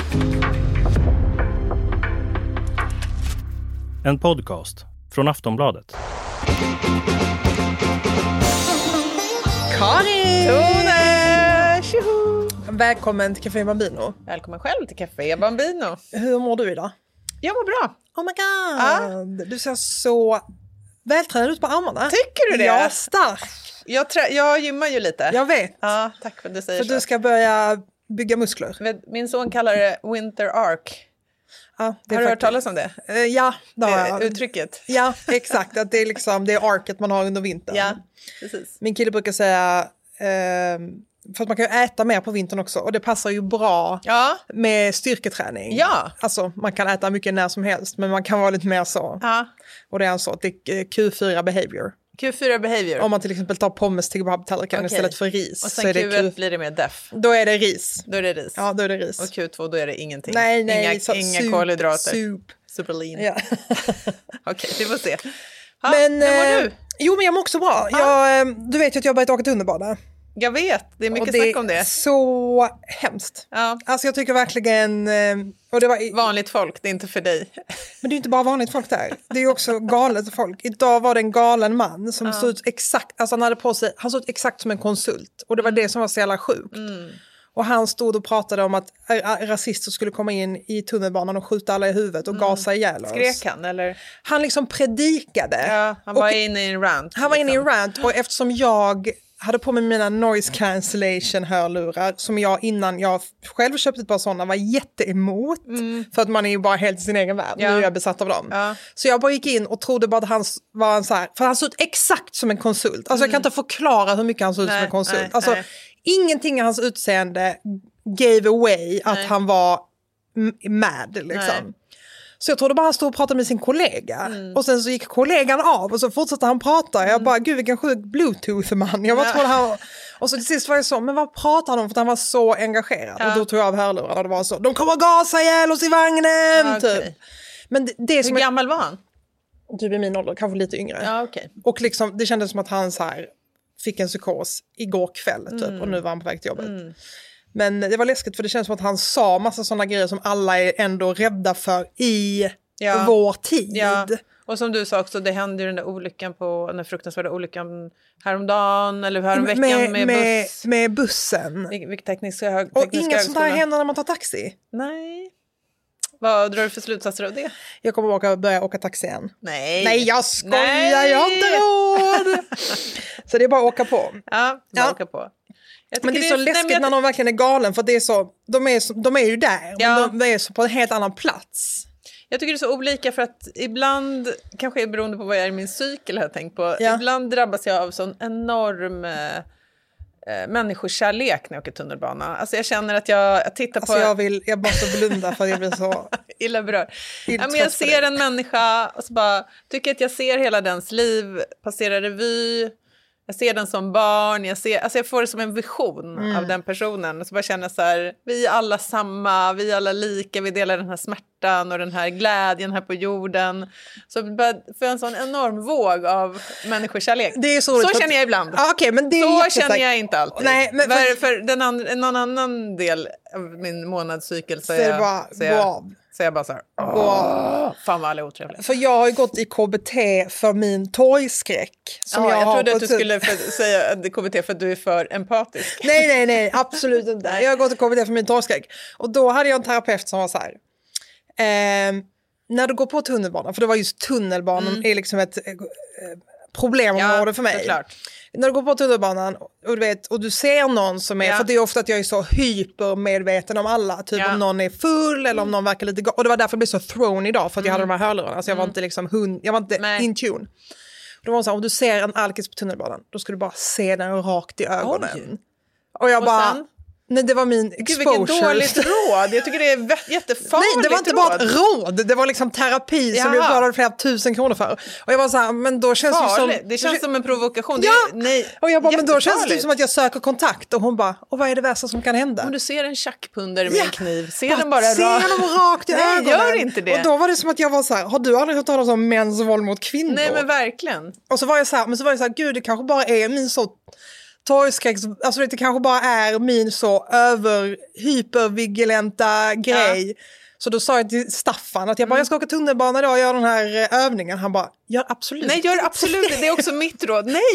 En podcast från Aftonbladet. Karin! Tone! Tjoho! Välkommen till Café Bambino. Välkommen själv till Café Bambino. Hur mår du idag? Jag mår bra. Oh my god! Du ser så vältränad ut på armarna. Tycker du det? Ja, stark. Jag gymmar ju lite. Jag vet. Ja, tack för att du säger för så. du ska börja bygga muskler. Min son kallar det Winter Arc. Ja, det har du hört talas om det? Ja, det har jag. Uttrycket? Ja, exakt. Att det är liksom det arket man har under vintern. Ja, precis. Min kille brukar säga... för att man kan ju äta mer på vintern också. Och det passar ju bra med styrketräning. Ja. Alltså man kan äta mycket när som helst. Men man kan vara lite mer så. Ja. Och det är så att det är Q4 behavior. Q4 behavior. Om man till exempel tar pommes till kebabtallriken istället för ris. Och sen så är det Q1 blir det mer deff. Då är det ris. Då är det ris. Ja, då är det ris. Och Q2 då är det ingenting. Nej, inga kolhydrater. Soup. Superlean. Ja. Okej, vi får se. Ha, Men, hur mår du? Jo, men jag mår också bra. Du vet ju att jag har börjat åka tunnelbana. Jag vet, det är mycket snack om det. Och det är så hemskt. Ja. Alltså jag tycker verkligen... Och det var vanligt folk, det är inte för dig. Men det är inte bara vanligt folk där. Det är ju också galet folk. Idag var det en galen man som såg ut exakt... Alltså han hade på sig... Han såg ut exakt som en konsult. Och det var det som var så jävla sjukt. Och han stod och pratade om att rasister skulle komma in i tunnelbanan och skjuta alla i huvudet och gasa ihjäl oss. Skrek han eller? Han liksom predikade. Ja, han var inne i en rant. Han var inne i en rant och eftersom jag hade på mig mina noise cancellation hörlurar som jag innan jag själv köpte ett par sådana var jätteemot. För att man är ju bara helt i sin egen värld. Ja. Nu är jag besatt av dem. Ja. Så jag bara gick in och trodde bara att han var en så här, för han såg ut exakt som en konsult. Alltså jag kan inte förklara hur mycket han såg ut som en konsult. Alltså ingenting i hans utseende gave away att han var mad liksom. Nej. Så jag trodde bara han stod och pratade med sin kollega. Och sen så gick kollegan av och så fortsatte han prata. Jag bara, gud vilken sjuk bluetooth-man. Jag bara trodde han... Och så till sist var jag så, men vad pratar han om? För han var så engagerad. Och då tog jag av hörlurarna och det var så, de kommer att gasa ihjäl oss i vagnen! Okay. Typ. Men det som hur gammal var han? Typ i min ålder, kanske lite yngre. Ja, okay. Och liksom, det kändes som att han så här fick en psykos igår kväll typ. Och nu var han på väg till jobbet. Men det var läskigt för det känns som att han sa massa sådana grejer som alla är ändå rädda för i vår tid. Ja. Och som du sa också, det hände ju den där olyckan på den fruktansvärda olyckan häromdagen eller häromveckan med bussen. Vilket tekniska och inget sånt där händer när man tar taxi. Nej. Vad drar du för slutsatser av det? Jag kommer att börja åka taxi igen. Nej, jag skojar, jag har inte råd. Så det är bara att åka på. Ja, bara åka på. Men det är så läskigt när de verkligen är galen för det är så, de är ju där, men de är så på en helt annan plats. Jag tycker det är så olika för att ibland, kanske är beroende på vad jag är i min cykel har jag tänkt på, ibland drabbas jag av sån enorm människokärlek när jag åker tunnelbana. Alltså jag känner att jag tittar på... Jag måste blunda för att jag blir så... illa berörd. Ja, men jag ser en människa och så bara tycker att jag ser hela dens liv passera revy. Jag ser den som barn, jag får det som en vision av den personen. Och så bara känner så här, vi är alla samma, vi är alla lika, vi delar den här smärtan och den här glädjen här på jorden. Så för en sån enorm våg av människokärlek. Det är så känner jag ibland. Okay, men det så är känner jag inte alltid. Nej, men för någon annan del av min månadscykel så är jag bara så här, fan vad alla är otrevliga. För jag har ju gått i KBT för min torgskräck. Jag trodde att du skulle säga KBT för att du är för empatisk. Nej, absolut inte. Jag har gått i KBT för min torgskräck. Och då hade jag en terapeut som var så här. När du går på tunnelbanan, för det var just tunnelbanan är liksom ett problemområde för mig. Såklart. När du går på tunnelbanan och du ser någon som är, för det är ofta att jag är så hypermedveten om alla, typ om någon är full eller om någon verkar lite och det var därför jag blev så thrown idag för att jag hade de här hörlurarna, så jag var inte liksom jag var inte in tune. Då var det så här, om du ser en alkis på tunnelbanan, då ska du bara se den rakt i ögonen. Oj. Och jag bara... Sen? Nej, det var min exposure. Vilket dåligt råd. Jag tycker det är jättefarligt. Nej, det var inte bara ett råd. Det var liksom terapi som jag betalade flera 1000 kronor för. Och jag var så här, men då känns det som... Det känns som en provokation. Nej, och jag bara, men då känns det som att jag söker kontakt. Och hon bara, och vad är det värsta som kan hända? Om du ser en tjackpundare med en kniv, se den bara rakt i ögonen. Nej, gör inte det. Och då var det som att jag var så här, har du aldrig hört talas om mäns våld mot kvinnor? Nej, men verkligen. Och så var jag så här, gud, det kanske bara är min så torgskräck, alltså det kanske bara är min så hypervigilanta grej. Så då sa jag till Staffan att jag ska åka tunnelbana idag och göra den här övningen. Han bara, gör absolut det är också mitt råd. Nej,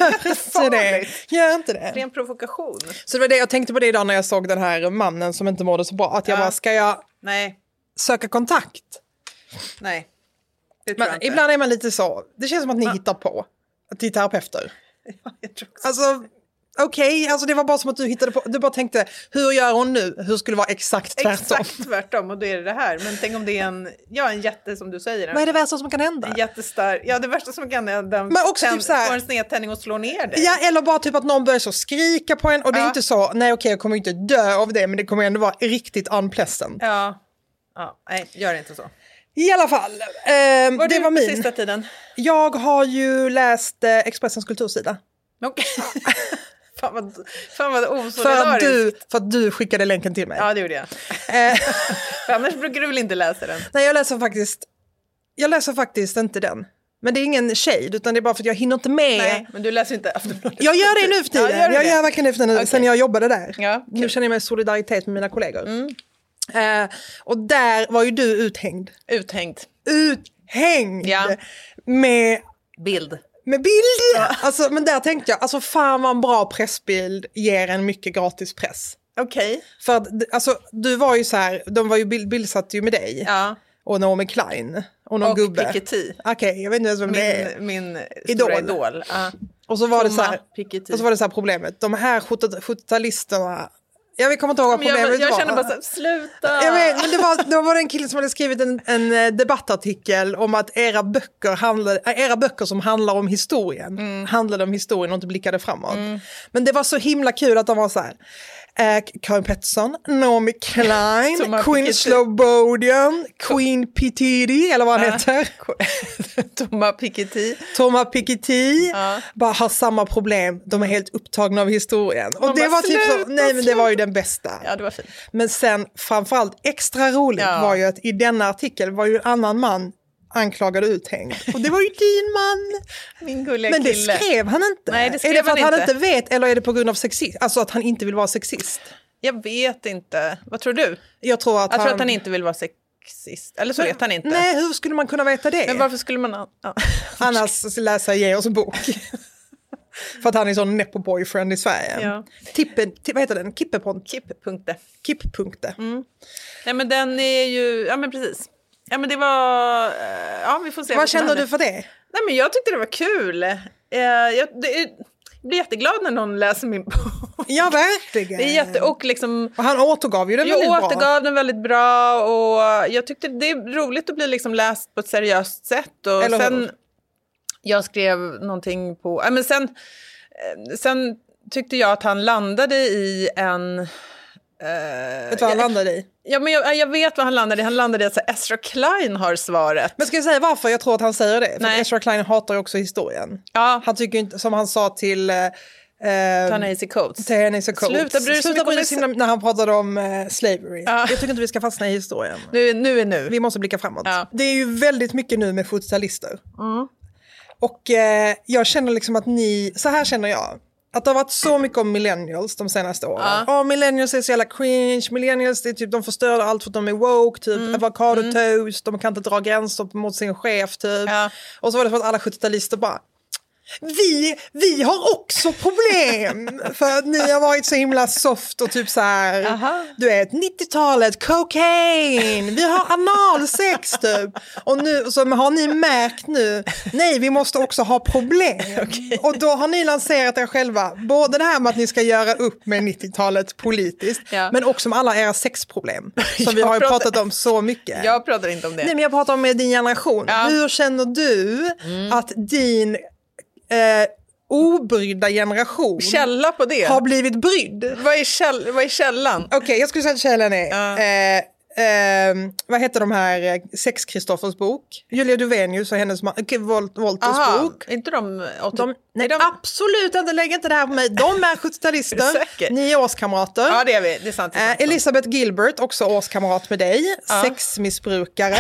gör inte det. Ren provokation. Så det var det jag tänkte på det idag när jag såg den här mannen som inte mådde så bra. Att jag bara, ska jag söka kontakt? Nej, det tror men jag inte. Ibland är man lite så, det känns som att ni hittar på att ni är terapeuter. Ja, jag tror också. Alltså, okej, alltså det var bara som att du hittade på, du bara tänkte, hur gör hon nu? Hur skulle det vara exakt tvärtom? Exakt tvärtom, och då är det här. Men tänk om det är en jätte, som du säger. Vad är det värsta som kan hända? En jättestark, det värsta som kan hända. Men också typ så här, får en snedtändning och slår ner dig. Ja, eller bara typ att någon börjar så skrika på en, och det är inte så, jag kommer inte dö av det, men det kommer ändå vara riktigt unpleasant. Ja, nej, gör inte så. I alla fall, det var min. Sista tiden? Jag har ju läst Expressens kultursida. Okej. Fan vad osolidariskt. För att du skickade länken till mig. Ja, det gjorde jag. För annars brukar du väl inte läsa den? Nej, jag läser faktiskt inte den. Men det är ingen shade, utan det är bara för att jag hinner inte med. Nej, men du läser inte Aftonbladet. Jag gör det nu för tiden. Ja, jag gör verkligen det för tiden, sen jag jobbade där. Ja, nu känner jag mig i solidaritet med mina kollegor. Och där var ju du uthängd. Uthängd. Ja. Med bild. Alltså, men där tänkte jag, alltså fan vad en bra pressbild ger en mycket gratis press. Okej. För att, alltså, du var ju så här, de var ju bildsatt ju med dig. Ja. Och Naomi Klein. Och någon gubbe. Piketty. Okej, jag vet inte ens vem det är. Min stora idol. Och så var det så här, problemet. De här 70-talisterna, jag kommer inte ihåg vad problemet var. Jag känner bara så här, sluta! Jag vet, men det var en kille som hade skrivit en debattartikel om att era böcker som handlar om historien handlade om historien och inte blickade framåt. Men det var så himla kul att de var så här, Karin Pettersson, Naomi Klein, Queen Slobodian, Queen Pitidi, eller vad han heter. Thomas Piketty. Bara har samma problem. De är helt upptagna av historien. Och det var typ så, men det var ju den bästa. Ja, det var fint. Men sen framförallt extra roligt var ju att i denna artikel var ju en annan man anklagad och uthängd. Och det var ju din man. Min gulliga kille. Men det skrev han inte. Nej, det skrev är det för att han inte vet, eller är det på grund av sexism? Alltså att han inte vill vara sexist? Jag vet inte. Vad tror du? Jag tror att han inte vill vara sexist. Eller så vet han inte. Nej, hur skulle man kunna veta det? Men varför skulle man... Annars läsa Ge oss en bok. För att han är sån nepo-boyfriend i Sverige. Ja. Vad heter den? Kipppunkte. Nej, men den är ju... Ja, men precis. Ja, men det var... Ja, vi får se. Vad känner du för det? Nej, men jag tyckte det var kul. Jag blir jätteglad när någon läser min bok. Ja, verkligen. Det är och liksom... Och han återgav ju den väldigt bra. Jag återgav den väldigt bra. Och jag tyckte det är roligt att bli liksom läst på ett seriöst sätt. Och eller sen... Hur? Jag skrev någonting på... Ja, men sen tyckte jag att han landade i en... Vet du vad han landade i? Ja, men jag vet vad han landade i. Han landade i att Ezra Klein har svaret. Men ska jag säga varför jag tror att han säger det? För Ezra Klein hatar ju också historien. Ja. Han tycker inte, som han sa till... Ta-Nehisi Coates. Sluta bry sig när han pratade om slavery. Ja. Jag tycker inte vi ska fastna i historien. Nu är nu. Vi måste blicka framåt. Ja. Det är ju väldigt mycket nu med 70-talister. Och jag känner liksom att så här känner jag. Att det har varit så mycket om millennials de senaste åren. Millennials är så jävla cringe. Millennials, det är typ, de förstör allt för att de är woke. Typ avocado toast. De kan inte dra gränser mot sin chef typ. Och så var det för att alla 70-talister bara... Vi har också problem för att ni har varit så himla soft och typ så här, du vet, 90-talet, cocaine, vi har analsex typ. Och nu så har ni märkt nu, nej, vi måste också ha problem. Okay. Och då har ni lanserat er själva, både det här med att ni ska göra upp med 90-talet politiskt, men också med alla era sexproblem som vi har ju pratat om så mycket. Jag pratar inte om det. Nej, men jag pratar om med din generation. Hur känner du att din obrydda generation källa på det har blivit brydd? Vad är källan? Okej, jag skulle säga att källan är vad heter de här Sex-Kristoffers bok? Julia Duvenius och hennes Wolters bok. Inte de absolut inte, lägg inte det här på mig. De är 70-talister. Ni är årskamrater. Ja, det är vi. Det är sant. Elizabeth Gilbert, också årskamrat med dig. Sexmissbrukare.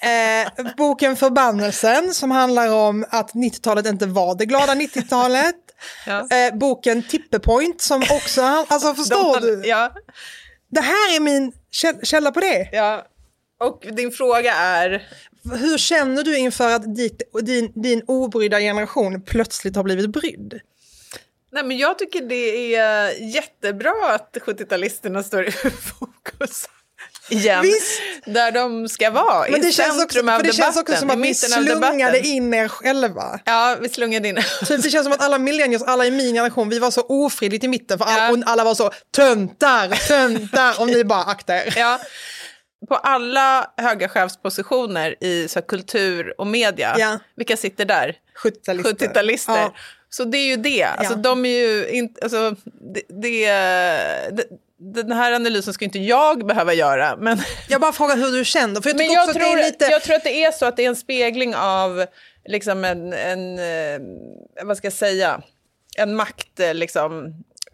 Boken Förbannelsen som handlar om att 90-talet inte var det glada 90-talet. Boken Tippepoint som också, alltså förstår du? Ja. Det här är min källa på det. Ja, och din fråga är... Hur känner du inför att din obrydda generation plötsligt har blivit brydd? Nej, men jag tycker det är jättebra att 70-talisterna står i fokus igen. Visst. Där de ska vara, men i centrum av debatten. Det känns också som att vi slungade in er själva. Ja, vi slungade in. Så det känns som att alla millennials, alla i min generation, vi var så ofridigt i mitten. För alla var så töntar, om ni bara aktar. Ja. På alla höga chefspositioner i så kultur och media, vilka sitter där? 70-talister. Ja. Så det är ju det. Alltså, de är ju inte... Alltså, den här analysen ska inte jag behöva göra. Men jag bara frågar hur du känner. För jag tror att det är så att det är en spegling av liksom en vad ska jag säga? En makt liksom...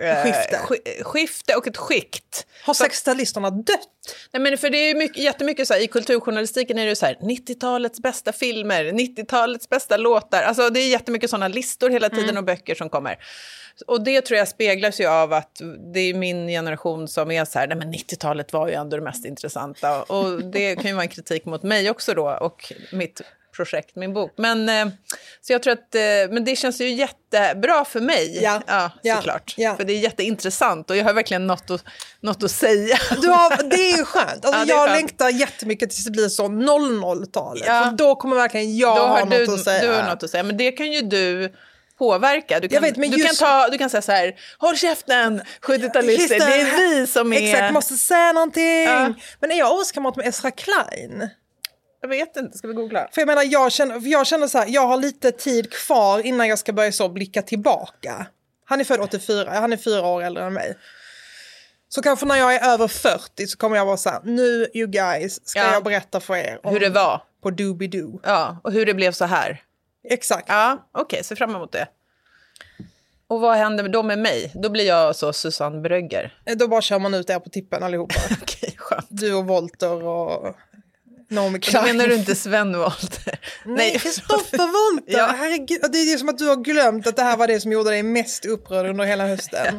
skifte och ett skikt. Har 60-talisterna dött? Nej, men för det är jättemycket så här, i kulturjournalistiken är det så här 90-talets bästa filmer, 90-talets bästa låtar. Alltså det är jättemycket sådana listor hela tiden och böcker som kommer. Och det tror jag speglas ju av att det är min generation som är så här, nej men 90-talet var ju ändå det mest intressanta. Och det kan ju vara en kritik mot mig också då och mitt projekt, min bok. Men så jag tror att men det känns ju jättebra för mig. Ja, såklart. Ja. För det är jätteintressant och jag har verkligen något att säga. Det är ju skönt. Alltså, jag längtar jättemycket tills det blir så 00-talet. Ja. För då kommer verkligen jag ha något att säga. Du har något att säga, men det kan ju du påverka. Du kan säga så här, håll käften 70-talister, det är vi som är... Exakt, måste säga någonting. Ja. Men är jag årskamrat med Ezra Klein? Jag vet inte, ska vi googla? För jag menar, jag känner så här, jag har lite tid kvar innan jag ska börja så blicka tillbaka. Han är född 84, han är 4 år äldre än mig. Så kanske när jag är över 40 så kommer jag vara så här, nu you guys ska jag berätta för er om hur det var på Doobie-Doo. Ja, och hur det blev så här. Exakt. Ja, okej, så fram emot det. Och vad händer då med mig? Då blir jag så Susanne Brögger. Då bara kör man ut där på tippen allihopa. Okej, skönt. Du och Volter och... Då menar du inte Sven Wolter? Nej, Kristoffer Wolter. Ja. Herregud, det är som att du har glömt att det här var det som gjorde dig mest upprörd under hela hösten.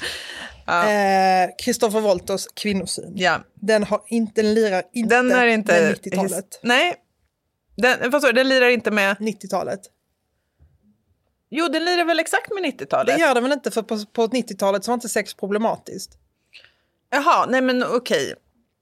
Kristoffer Wolters kvinnosyn. Ja. Den lirar inte med 90-talet. Nej, den lirar inte med 90-talet. Jo, den lirar väl exakt med 90-talet. Det gör den väl inte, för på 90-talet så var inte sex problematiskt. Jaha, nej men okej.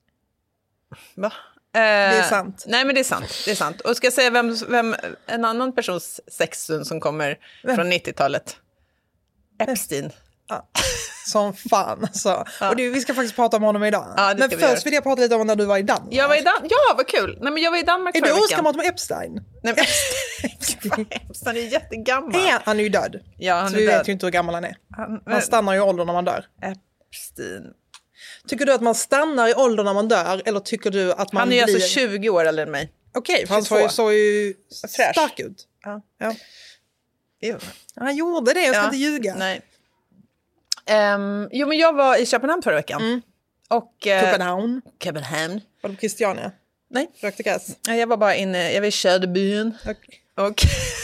Va? Det är sant. Nej, men det är sant. Och ska jag säga vem en annan persons sexsyn som kommer från 90-talet? Epstein. Ja. Som fan alltså. Ja. Och vi ska faktiskt prata om honom idag. Ja, men först vill jag prata lite om när du var i Danmark. Jag var i Danmark. Ja, vad kul. Nej, men jag var i Danmark förra veckan. Är du åskamat med Epstein? Nej, men Epstein är jättegammal. Han är ju död. Ja, han är så vi död. vet ju inte hur gammal han är. Han stannar i ålder när man dör. Epstein. Tycker du att man stannar i ålder när man dör? Eller tycker du att man blir... Han är alltså 20 år äldre än mig. Okej, för han såg ju stark ut. Ja. Han gjorde det, jag ska inte ljuga. Nej. Jo, men jag var i Köpenhamn förra veckan. Och, Köpenhamn. Var det på Christiania? Nej. Rökte gräs? Jag var bara inne, jag var i Söderbyn. Okay.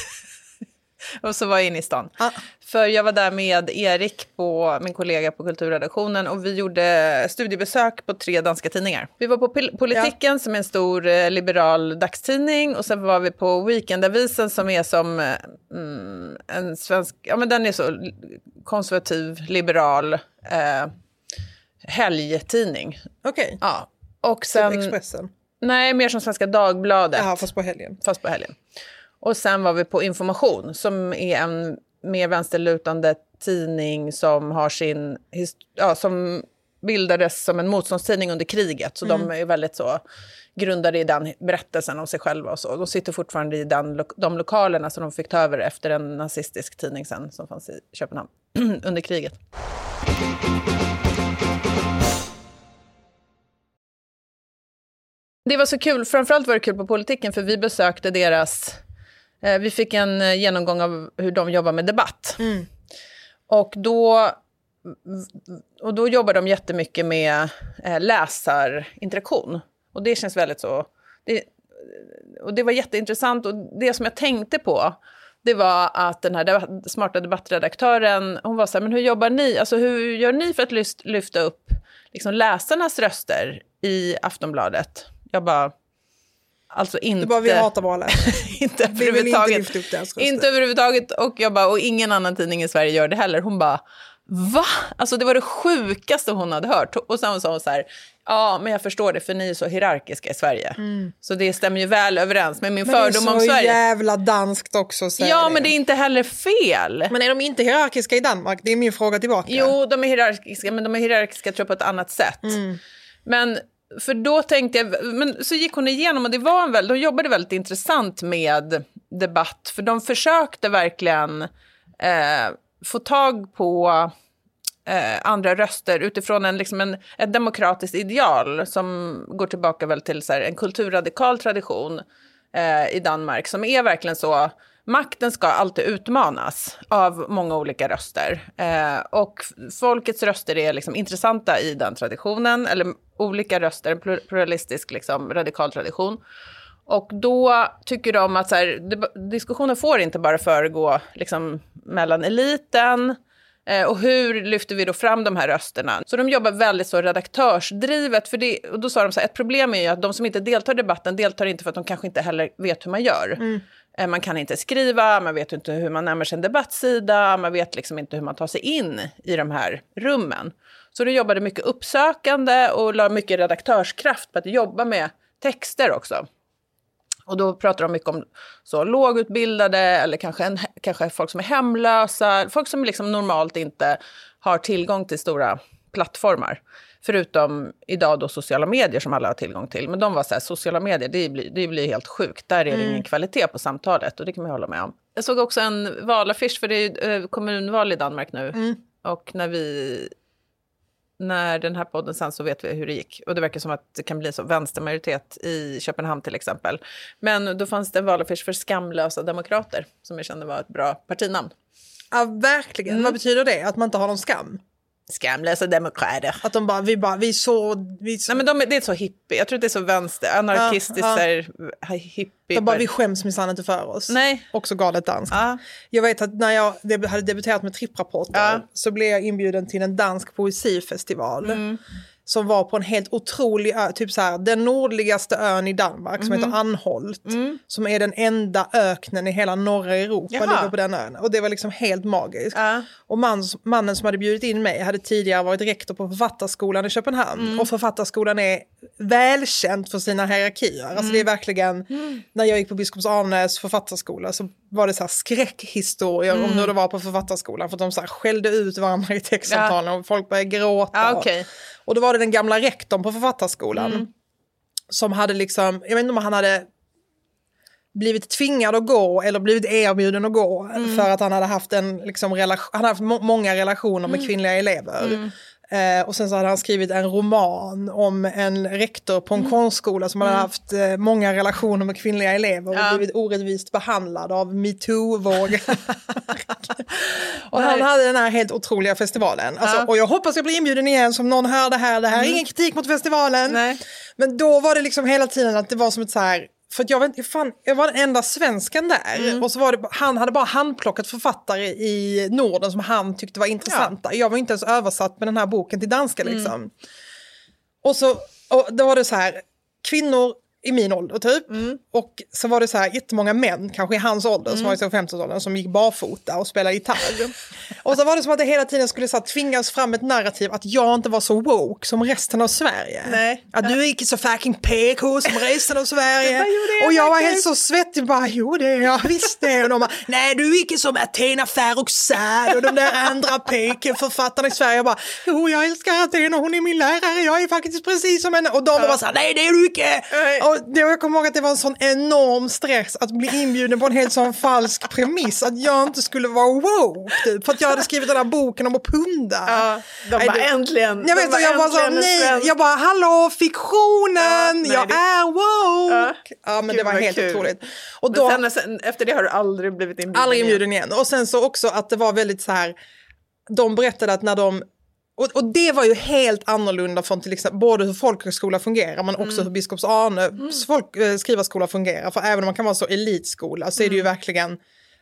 Och så var jag inne i stan. För jag var där med Erik, min kollega på kulturredaktionen, och vi gjorde studiebesök på 3 danska tidningar. Vi var på Politiken som är en stor liberal dagstidning, och sen var vi på Weekendavisen som är som en svensk, ja men den är så konservativ, liberal helgtidning. Okej. Ja. Och sen Expressen. Nej, mer som Svenska Dagbladet. Ja, fast på helgen. Och sen var vi på Information som är en mer vänsterlutande tidning som har som bildades som en motståndstidning under kriget. Så de är väldigt så grundade i den berättelsen om sig själva och så. De sitter fortfarande i de lokalerna som de fick ta över efter en nazistisk tidning sen som fanns i Köpenhamn under kriget. Det var så kul, framförallt var det kul på Politiken för vi besökte vi fick en genomgång av hur de jobbar med debatt. Och då jobbar de jättemycket med läsarinteraktion. Och det känns väldigt så... Och det var jätteintressant, och det som jag tänkte på det var att den här smarta debattredaktören, hon var så här, men hur jobbar ni? Alltså hur gör ni för att lyfta upp liksom läsarnas röster i Aftonbladet? Jag bara, alltså inte... Det bara, vi hatar bara inte överhuvudtaget. Inte överhuvudtaget. Och jag bara, och ingen annan tidning i Sverige gör det heller. Hon bara, va? Alltså det var det sjukaste hon hade hört. Och sen sa hon så här, ja men jag förstår det för ni är så hierarkiska i Sverige. Så det stämmer ju väl överens med min fördom om Sverige. Men det är så jävla danskt också. Ja men det är inte heller fel. Men är de inte hierarkiska i Danmark? Det är min fråga tillbaka. Jo de är hierarkiska, men de är hierarkiska tror jag på ett annat sätt. Men för då tänkte jag, men så gick hon igenom och det var de jobbade väldigt intressant med debatt. För de försökte verkligen få tag på andra röster utifrån ett demokratiskt ideal som går tillbaka väl till så här, en kulturradikal tradition i Danmark som är verkligen så, makten ska alltid utmanas av många olika röster och folkets röster är liksom intressanta i den traditionen, eller olika röster, en pluralistisk liksom, radikal tradition. Och då tycker de att så här, diskussionen får inte bara föregå liksom, mellan eliten och hur lyfter vi då fram de här rösterna. Så de jobbar väldigt så redaktörsdrivet. Och då sa de så här, ett problem är ju att de som inte deltar i debatten deltar inte för att de kanske inte heller vet hur man gör. Man kan inte skriva, man vet inte hur man närmar sig en debattsida, man vet liksom inte hur man tar sig in i de här rummen. Så de jobbade mycket uppsökande och la mycket redaktörskraft på att jobba med texter också. Och då pratar de mycket om så lågutbildade eller kanske folk som är hemlösa. Folk som liksom normalt inte har tillgång till stora plattformar. Förutom idag då sociala medier som alla har tillgång till. Men de var så här, sociala medier, det blir helt sjukt. Där är det ingen kvalitet på samtalet och det kan man hålla med om. Jag såg också en valaffisch för det är kommunval i Danmark nu. Och när den här podden sen så vet vi hur det gick. Och det verkar som att det kan bli så vänstermajoritet i Köpenhamn till exempel. Men då fanns det en valaffisch för skamlösa demokrater som jag kände var ett bra partinamn. Ja, verkligen. Vad betyder det? Att man inte har någon skam? Skamlösa demokrater. Att de bara, vi så... Nej men det är så hippie. Jag tror att det är så vänster, anarkistiskt, hippie. De bara, vi skäms minsann inte för oss. Nej. Också galet dansk. Jag vet att när jag hade debuterat med tripprapporter så blev jag inbjuden till en dansk poesifestival. Som var på en helt otrolig ö, typ så här, den nordligaste ön i Danmark som heter Anholt. Som är den enda öknen i hela norra Europa, ligger på den ön. Och det var liksom helt magiskt. Och mannen som hade bjudit in mig hade tidigare varit rektor på Författarskolan i Köpenhamn. Och Författarskolan är välkänt för sina hierarkier. Alltså det är verkligen, när jag gick på Biskops Arnes författarskola så var det så här skräckhistorier om hur det var på Författarskolan. För att de så här skällde ut varandra i textsamtalen och folk började gråta. Och då var det den gamla rektorn på Författarskolan som hade liksom, jag vet inte om han hade blivit tvingad att gå eller blivit erbjuden att gå för att han hade haft han hade haft många relationer med kvinnliga elever. Och sen så hade han skrivit en roman om en rektor på en konstskola som hade haft många relationer med kvinnliga elever och blivit orättvist behandlad av MeToo-vågen. Och han hade den här helt otroliga festivalen. Alltså, och jag hoppas jag blir inbjuden igen som någon hör det här. Det här är ingen kritik mot festivalen. Nej. Men då var det liksom hela tiden att det var som ett så här... För att jag var den enda svensken där. Och så var det, han hade bara handplockat författare i Norden som han tyckte var intressanta. Jag var inte ens översatt med den här boken till danska liksom. Och då var det så här, kvinnor i min ålder typ. Och så var det så här jättemånga män, kanske i hans ålder, som var i 50-årsåldern, som gick barfota och spelade gitarr. Och så var det som att det hela tiden skulle så här, tvingas fram ett narrativ att jag inte var så woke som resten av Sverige. Nej. Att du är inte så fucking PK som resten av Sverige. Och jag var helt så svettig, bara, jo det är jag, visst det är. Och de bara, nej du är inte som Athena Farrokhzad och de där andra PK-författarna i Sverige. Jag bara, jo jag älskar Athena, hon är min lärare, jag är faktiskt precis som henne. Och de var så här, nej det är du inte. Och jag kommer ihåg att det var en sån enorm stress att bli inbjuden på en helt sån falsk premiss att jag inte skulle vara woke typ, för att jag hade skrivit den här boken om att punda. Ja, de bara äntligen. Jag vet, jag bara så, nej, jag bara hallå, fiktionen, jag är woke. Ja, men det var helt otroligt. Och då, sen, efter det har du aldrig blivit inbjuden? Aldrig inbjuden igen. Och sen så också att det var väldigt så här, de berättade att när de och det var ju helt annorlunda från till exempel både hur folkhögskola fungerar men också hur Biskops Arnes skrivarskola fungerar. För även om man kan vara så elitskola så är det ju verkligen,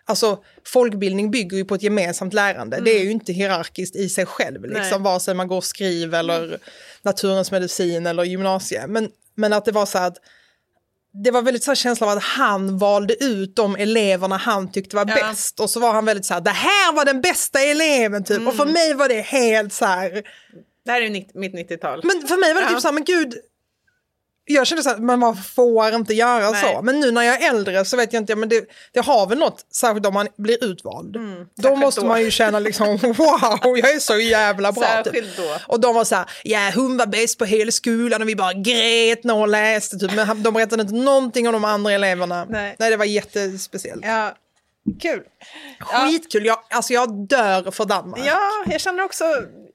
alltså folkbildning bygger ju på ett gemensamt lärande. Det är ju inte hierarkiskt i sig själv, liksom, vare sig man går och skriver eller naturens medicin eller gymnasie. Men att det var så att det var väldigt så här känsla av att han valde ut de eleverna han tyckte var bäst. Och så var han väldigt så här, det här var den bästa eleven typ. Och för mig var det helt så här. Det här är ju mitt 90-tal. Men för mig var det typ så här, men gud, jag kände så här, men man får inte göra så. Men nu när jag är äldre så vet jag inte, men det har väl något, särskilt om man blir utvald. Då måste man ju känna liksom, wow, jag är så jävla bra. Särskilt typ. då. Och de var så här, ja, hon var bäst på hela skolan och vi bara grät när hon läste. Typ. Men de berättade inte någonting om de andra eleverna. Nej, det var jättespeciellt. Ja, kul. Skitkul, jag dör för Danmark. Ja, jag känner också,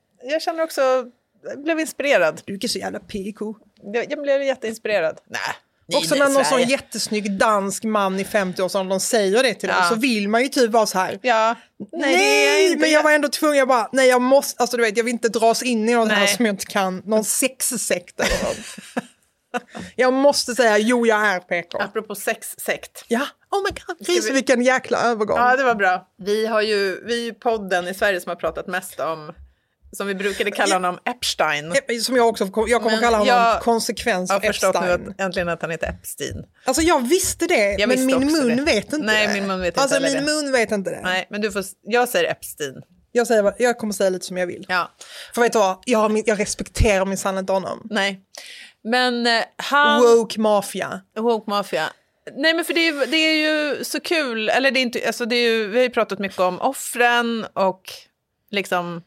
jag blev inspirerad. Du är så jävla PK. Jag blev jätteinspirerad. Nej. Också när någon sån jättesnygg dansk man i 50-årsåldern de säger det till dem, så vill man ju typ vara så här. Ja. Nej, men jag var ändå tvungen, jag måste, alltså du vet, jag vill inte dras in i något här som jag inte kan, någon sexsekt eller något. Jag måste säga, jo jag är PK. Apropå sexsekt. Ja, oh my god, vilken jäkla övergång. Ja, det var bra. Vi är ju podden i Sverige som har pratat mest om, som vi brukade kalla honom, Epstein. Som jag kommer kalla honom konsekvens av Epstein. Jag har förstått nu äntligen att han heter Epstein. Alltså jag visste det, men min mun vet inte det. Nej, min mun vet inte min mun vet inte det. Nej, men jag säger Epstein. Jag kommer säga lite som jag vill. Ja. För vet du vad, jag respekterar minsann inte honom. Nej. Men han... Woke mafia. Nej, men för det är ju så kul, eller det är inte, alltså det är ju, vi har ju pratat mycket om offren och liksom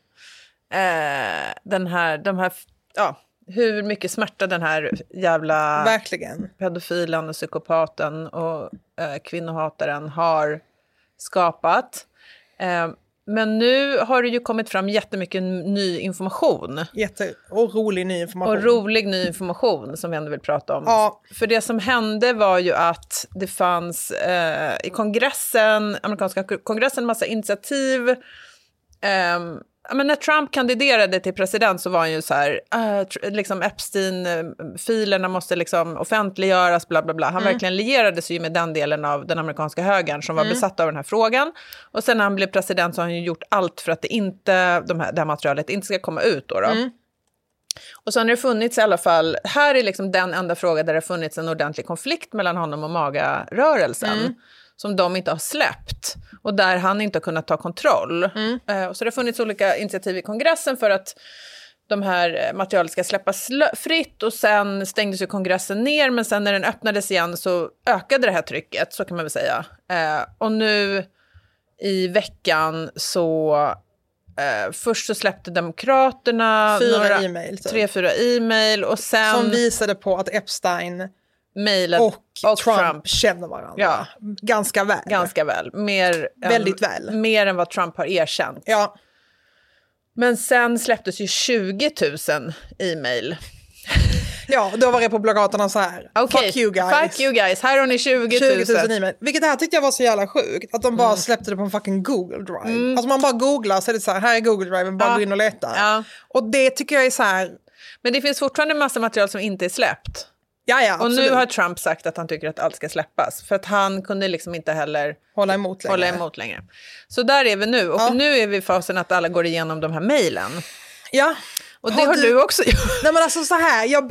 de här, hur mycket smärta den här jävla verkligen pedofilen och psykopaten och kvinnohataren har skapat. Men nu har det ju kommit fram jättemycket ny information. Och rolig ny information. Och rolig ny information som vi ändå vill prata om. Ja. För det som hände var ju att det fanns i amerikanska kongressen, massa initiativ. Men när Trump kandiderade till president så var han ju så här, liksom Epstein-filerna måste liksom offentliggöras, bla bla bla. Han verkligen lierade sig ju med den delen av den amerikanska högern som var besatt av den här frågan. Och sen när han blev president så har han ju gjort allt för att det här materialet inte ska komma ut då. Och så har det funnits i alla fall, här är liksom den enda fråga där det har funnits en ordentlig konflikt mellan honom och MAGA-rörelsen. Som de inte har släppt. Och där han inte har kunnat ta kontroll. Och så det har funnits olika initiativ i kongressen för att de här materialet ska släppas fritt. Och sen stängdes ju kongressen ner. Men sen när den öppnades igen så ökade det här trycket. Så kan man väl säga. Och nu i veckan så... först så släppte Demokraterna 3-4 e-mail. Och sen... Som visade på att Epstein... och Trump känner varandra. Ja. Ganska väl. Väldigt väl. Mer än vad Trump har erkänt. Ja. Men sen släpptes ju 20 000 e-mail. Ja, då var republikanerna så här. Okay. Fuck you guys. Här har ni 20 000 e-mail. Vilket här tyckte jag var så jävla sjukt. Att de bara släppte det på en fucking Google Drive. Alltså man bara googlar så är det så här är Google Drive. Bara gå in och leta. Ja. Och det tycker jag är så här. Men det finns fortfarande massa material som inte är släppt. Ja, och nu har Trump sagt att han tycker att allt ska släppas. För att han kunde liksom inte heller hålla emot längre. Så där är vi nu. Och nu är vi i fasen att alla går igenom de här mejlen. Ja. Och det har du också gjort. Nej men alltså så här, jag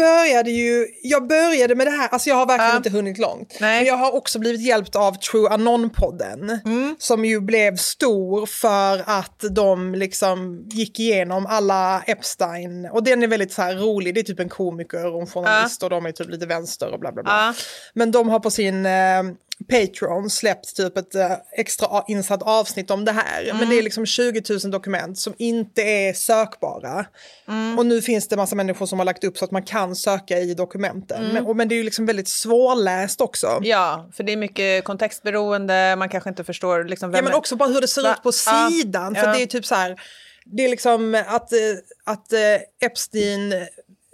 började med det här, alltså jag har verkligen inte hunnit långt. Nej. Men jag har också blivit hjälpt av True Anon-podden. Som ju blev stor för att de liksom gick igenom alla Epstein. Och den är väldigt så här rolig, det är typ en komiker och en journalist och de är typ lite vänster och bla bla bla. Men de har på sin... Patreon släppt typ ett extra insatt avsnitt om det här. Men det är liksom 20 000 dokument som inte är sökbara. Och nu finns det massa människor som har lagt upp så att man kan söka i dokumenten. Men det är ju liksom väldigt svårläst också. Ja, för det är mycket kontextberoende. Man kanske inte förstår liksom vem men också bara hur det ser ut på sidan. För det är typ så här, det är liksom att Epstein...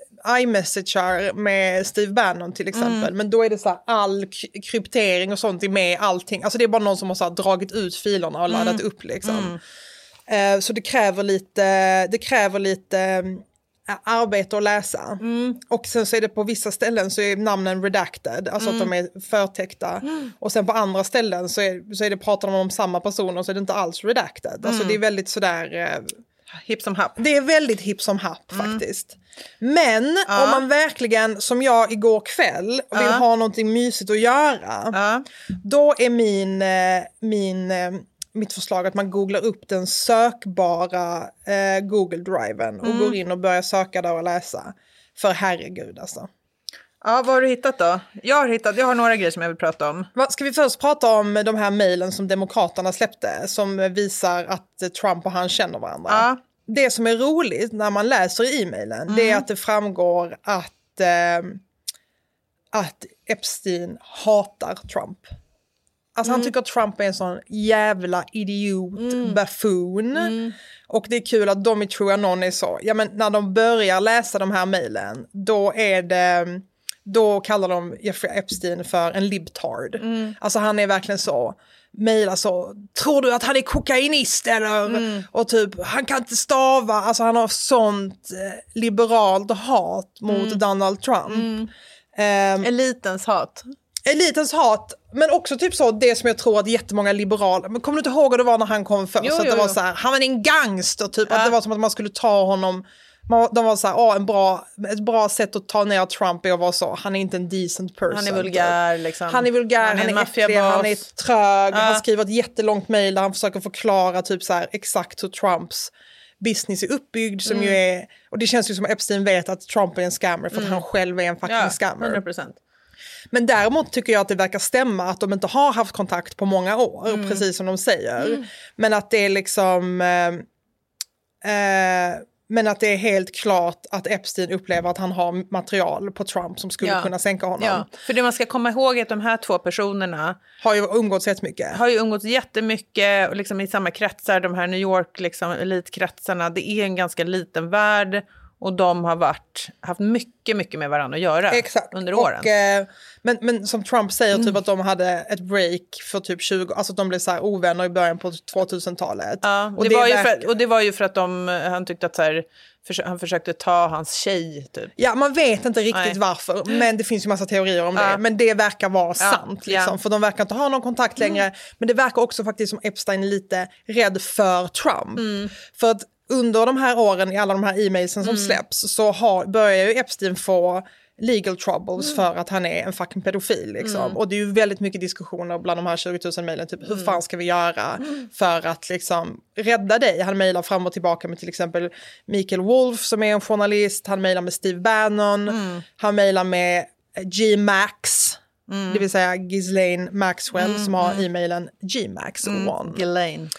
iMessager med Steve Bannon till exempel. Men då är det så här, all kryptering och sånt är med allting. Alltså det är bara någon som har så här, dragit ut filerna och laddat upp liksom. Så det kräver lite arbete att läsa. Och sen så är det på vissa ställen så är namnen redacted, alltså att de är förtäckta. Och sen på andra ställen så är det, pratar de om samma personer, så är det inte alls redacted. Alltså det är väldigt sådär... hipp som happ. Det är väldigt hipp som happ faktiskt. Men om man verkligen, som jag igår kväll, vill ha någonting mysigt att göra, då är mitt förslag att man googlar upp den sökbara Google-driven och går in och börjar söka där och läsa. För herregud alltså. Ja, vad har du hittat då? Jag har några grejer som jag vill prata om. Ska vi först prata om de här mejlen som demokraterna släppte, som visar att Trump och han känner varandra? Ja. Det som är roligt när man läser i e-mailen, det är att det framgår att Epstein hatar Trump. Alltså han tycker att Trump är en sån jävla idiot, buffoon. Och det är kul att de i TrueAnon är så. Ja, men när de börjar läsa de här mejlen, då kallar de Jeffrey Epstein för en libtard. Alltså han är verkligen så. Mejlar så, tror du att han är kokainist eller? Och typ, han kan inte stava. Alltså han har sånt liberalt hat mot Donald Trump. Elitens hat. Men också typ så, det som jag tror att jättemånga liberaler, men kommer du inte ihåg hur det var när han kom först? Jo. Det var så här, han var en gangster typ, att det var som att man skulle ta honom. De var så här, ett bra sätt att ta ner Trump är att vara så, han är inte en decent person. Han är vulgär liksom. Han är äcklig, han är trög, han skriver ett jättelångt mejl där han försöker förklara typ så här exakt hur Trumps business är uppbyggd, som ju är, och det känns ju som att Epstein vet att Trump är en scammer för att han själv är en fucking scammer. 100%. Men däremot tycker jag att det verkar stämma att de inte har haft kontakt på många år, precis som de säger. Men att det är liksom men att det är helt klart att Epstein upplever att han har material på Trump som skulle kunna sänka honom. Ja, för det man ska komma ihåg är att de här två personerna har ju umgåtts jättemycket och liksom i samma kretsar, de här New York liksom, elitkretsarna. Det är en ganska liten värld och de har haft mycket med varandra att göra under åren. Och, men som Trump säger typ att de hade ett break för typ 20, alltså att de blev så här ovänner i början på 2000-talet. Ja, och det var ju för att han tyckte att så här, han försökte ta hans tjej typ. Ja, man vet inte riktigt varför, men det finns ju massa teorier om det. Men det verkar vara sant liksom, för de verkar inte ha någon kontakt längre. Men det verkar också faktiskt som Epstein är lite rädd för Trump. För att under de här åren i alla de här e-mailsen som släpps så börjar ju Epstein få legal troubles för att han är en fucking pedofil liksom. Och det är ju väldigt mycket diskussioner bland de här 20 000 mejlen typ, hur fan ska vi göra för att liksom rädda dig? Han mejlar fram och tillbaka med till exempel Michael Wolff som är en journalist, han mejlar med Steve Bannon, han mejlar med G-Max, det vill säga Ghislaine Maxwell som har e-mailen Ghislaine.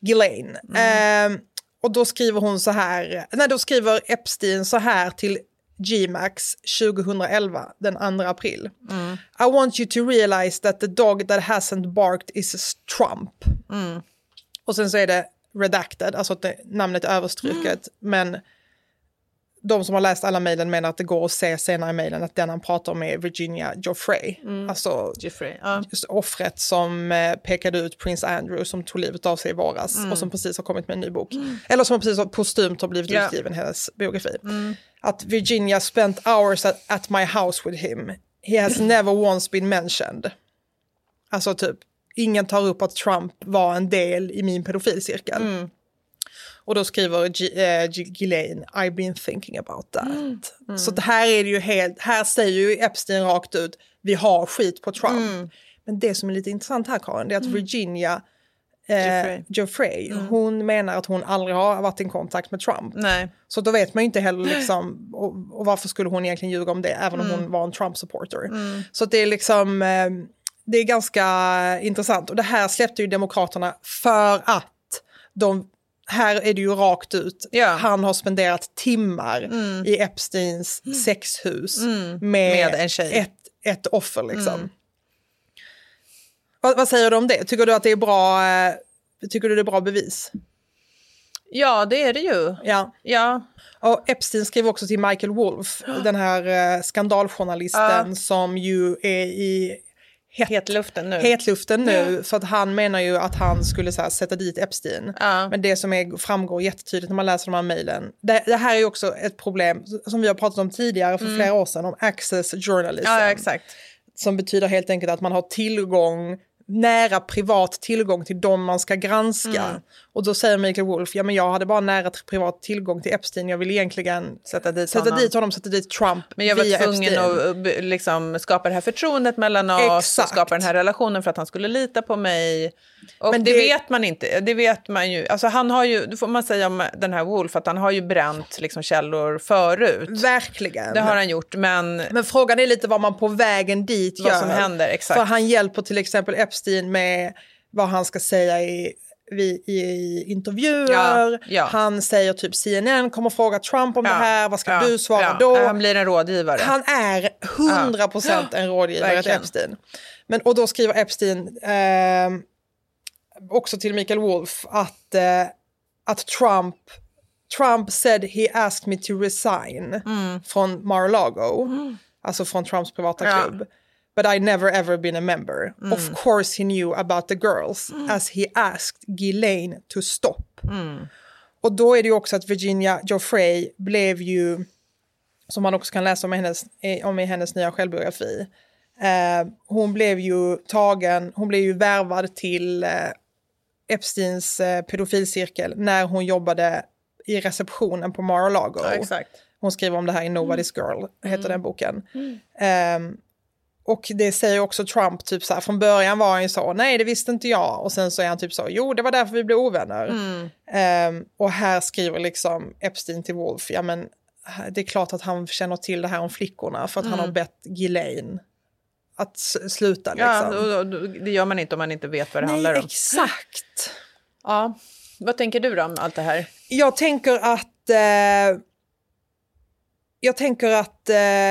Och då skriver hon så här, då skriver Epstein så här till G-Max 2011, den 2 april. I want you to realize that the dog that hasn't barked is Trump. Och sen så är det redacted, alltså att namnet är överstruket, men de som har läst alla mejlen menar att det går att se senare i mejlen att den han pratar om är Virginia Giuffre. Alltså just offret som pekade ut Prince Andrew som tog livet av sig i våras och som precis har kommit med en ny bok. Eller som precis postumt har blivit utgiven hennes biografi. Att Virginia spent hours at my house with him. He has never once been mentioned. Alltså typ, ingen tar upp att Trump var en del i min pedofilcirkel. Och då skriver Ghislaine, I've been thinking about that. Så det här är det ju här säger ju Epstein rakt ut, vi har skit på Trump. Men det som är lite intressant här, Karin, det är att Virginia Giuffre, hon menar att hon aldrig har varit i kontakt med Trump. Nej. Så då vet man ju inte heller liksom, och varför skulle hon egentligen ljuga om det, även om hon var en Trump-supporter. Så det är liksom, det är ganska intressant. Och det här släppte ju demokraterna för att här är det ju rakt ut. Han har spenderat timmar i Epsteins sexhus med en tjej. Ett offer liksom. Vad säger du om det? Tycker du att det är bra? Tycker du det är bra bevis? Ja, det är det ju. Ja. Och Epstein skrev också till Michael Wolff, den här skandaljournalisten som ju är i hetluften nu för att han menar ju att han skulle så här, sätta dit Epstein. Men det som framgår jättetydligt när man läser de här mejlen. Det här är ju också ett problem som vi har pratat om tidigare för flera år sedan om access journalism. Ja, exakt. Som betyder helt enkelt att man har nära privat tillgång till dem man ska granska. Och då säger Michael Wolff, men jag hade bara nära privat tillgång till Epstein. Jag vill egentligen sätta dit Trump. Men jag var tvungen att liksom skapa det här förtroendet mellan oss och skapa den här relationen för att han skulle lita på mig. Och men det vet man inte. Det vet man ju. Alltså han har ju, det får man säga om den här Wolff, att han har ju bränt liksom källor förut. Verkligen. Det har han gjort, men frågan är lite vad man på vägen dit vad som händer, exakt. För han hjälper till exempel Epstein med vad han ska säga i intervjuer. Han säger typ CNN kommer fråga Trump om det här, vad ska du svara då? Han blir en rådgivare. Han är 100% en rådgivare till Epstein. Och då skriver Epstein också till Michael Wolff att Trump said he asked me to resign från Mar-a-Lago, alltså från Trumps privata klubb. But I never ever been a member. Of course he knew about the girls as he asked Ghislaine to stop. Och då är det ju också att Virginia Giuffre blev ju, som man också kan läsa om i hennes nya självbiografi, hon blev ju värvad till Epsteins pedofilcirkel när hon jobbade i receptionen på Mar-a-Lago. Ja, exakt. Hon skriver om det här i Nobody's Girl, heter den boken. Och det säger också Trump typ så här, från början var han ju så, nej det visste inte jag. Och sen så är han typ så, jo det var därför vi blev ovänner. Och här skriver liksom Epstein till Wolff, men det är klart att han känner till det här om flickorna för att han har bett Ghislaine att sluta liksom. Ja, det gör man inte om man inte vet vad det handlar om. Exakt. Ja, vad tänker du då om allt det här? Jag tänker att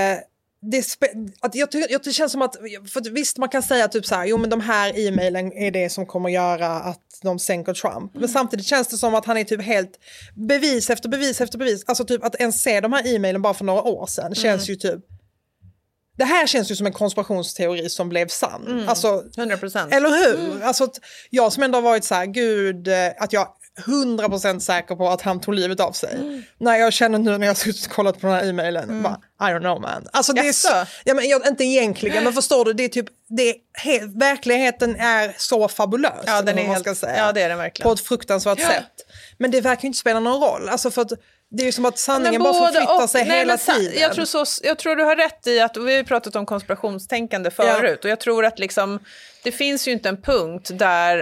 det känns som att, för visst man kan säga typ så här, jo men de här e-mailen är det som kommer göra att de sänker Trump. Men samtidigt känns det som att han är typ helt bevis efter bevis. Alltså typ att ens se de här e-mailen bara för några år sedan känns ju typ, det här känns ju som en konspirationsteori som blev sann. Alltså, 100%. Eller hur? Alltså, jag som ändå har varit så här, gud, att jag 100% säker på att han tog livet av sig. När jag känner nu när jag har suttit och kollat på den här e-mailen, bara, I don't know man. Alltså det är så, inte egentligen, men förstår du, det är typ, verkligheten är så fabulös. Ja, den är helt, det är den verkligen. På ett fruktansvärt sätt. Men det verkar inte spela någon roll. Alltså för att det är ju som att sanningen bara förflyttar sig hela tiden. Jag tror du har rätt i att, vi har pratat om konspirationstänkande förut, och jag tror att liksom, det finns ju inte en punkt där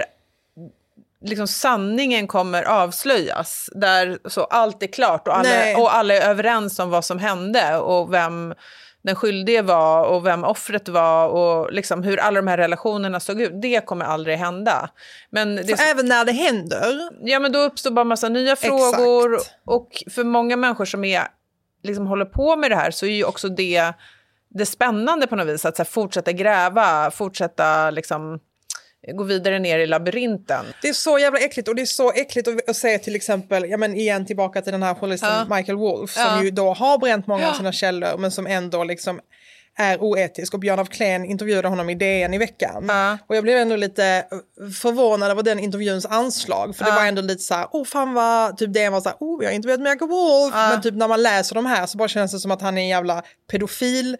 liksom sanningen kommer avslöjas, där så allt är klart och alla är överens om vad som hände och vem den skyldige var och vem offret var och liksom hur alla de här relationerna såg ut. Det kommer aldrig hända. Men även när det händer? Ja, men då uppstår bara massa nya frågor. Exakt. Och för många människor som liksom håller på med det här, så är ju också det spännande på något vis, att så här, fortsätta gräva, fortsätta liksom gå vidare ner i labyrinten. Det är så jävla äckligt, och det är så äckligt att säga till exempel, igen tillbaka till den här journalisten Michael Wolff som ju då har bränt många av sina källor men som ändå liksom är oetisk, och Björn af Kleen intervjuade honom i DN i veckan. Och jag blev ändå lite förvånad över den intervjuns anslag, för det var ändå lite så här, fan vad, typ DN var så här, jag har intervjuat Michael Wolff, men typ när man läser de här så bara känns det som att han är en jävla pedofil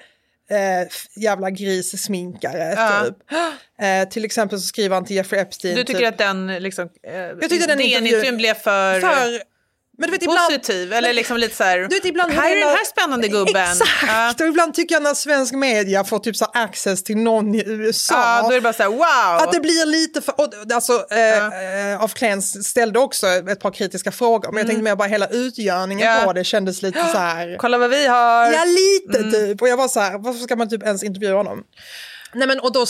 jävla grissminkare typ. Till exempel så skriver han till Jeffrey Epstein. Du tycker att den liksom jag tyckte den intervjun blev för men du vet, positiv ibland, eller liksom lite så här, du vet, ibland här är den här spännande gubben. Exakt, och ibland tycker jag när svensk media får typ så access till någon i USA, då är det bara så här, wow. Att det blir lite för, alltså af Kleen ställde också ett par kritiska frågor, men jag tänkte mer bara hela utgörningen på det kändes lite så här, kolla vad vi har. Ja, lite typ, och jag var så här, varför ska man typ ens intervjua honom? Nej men, och då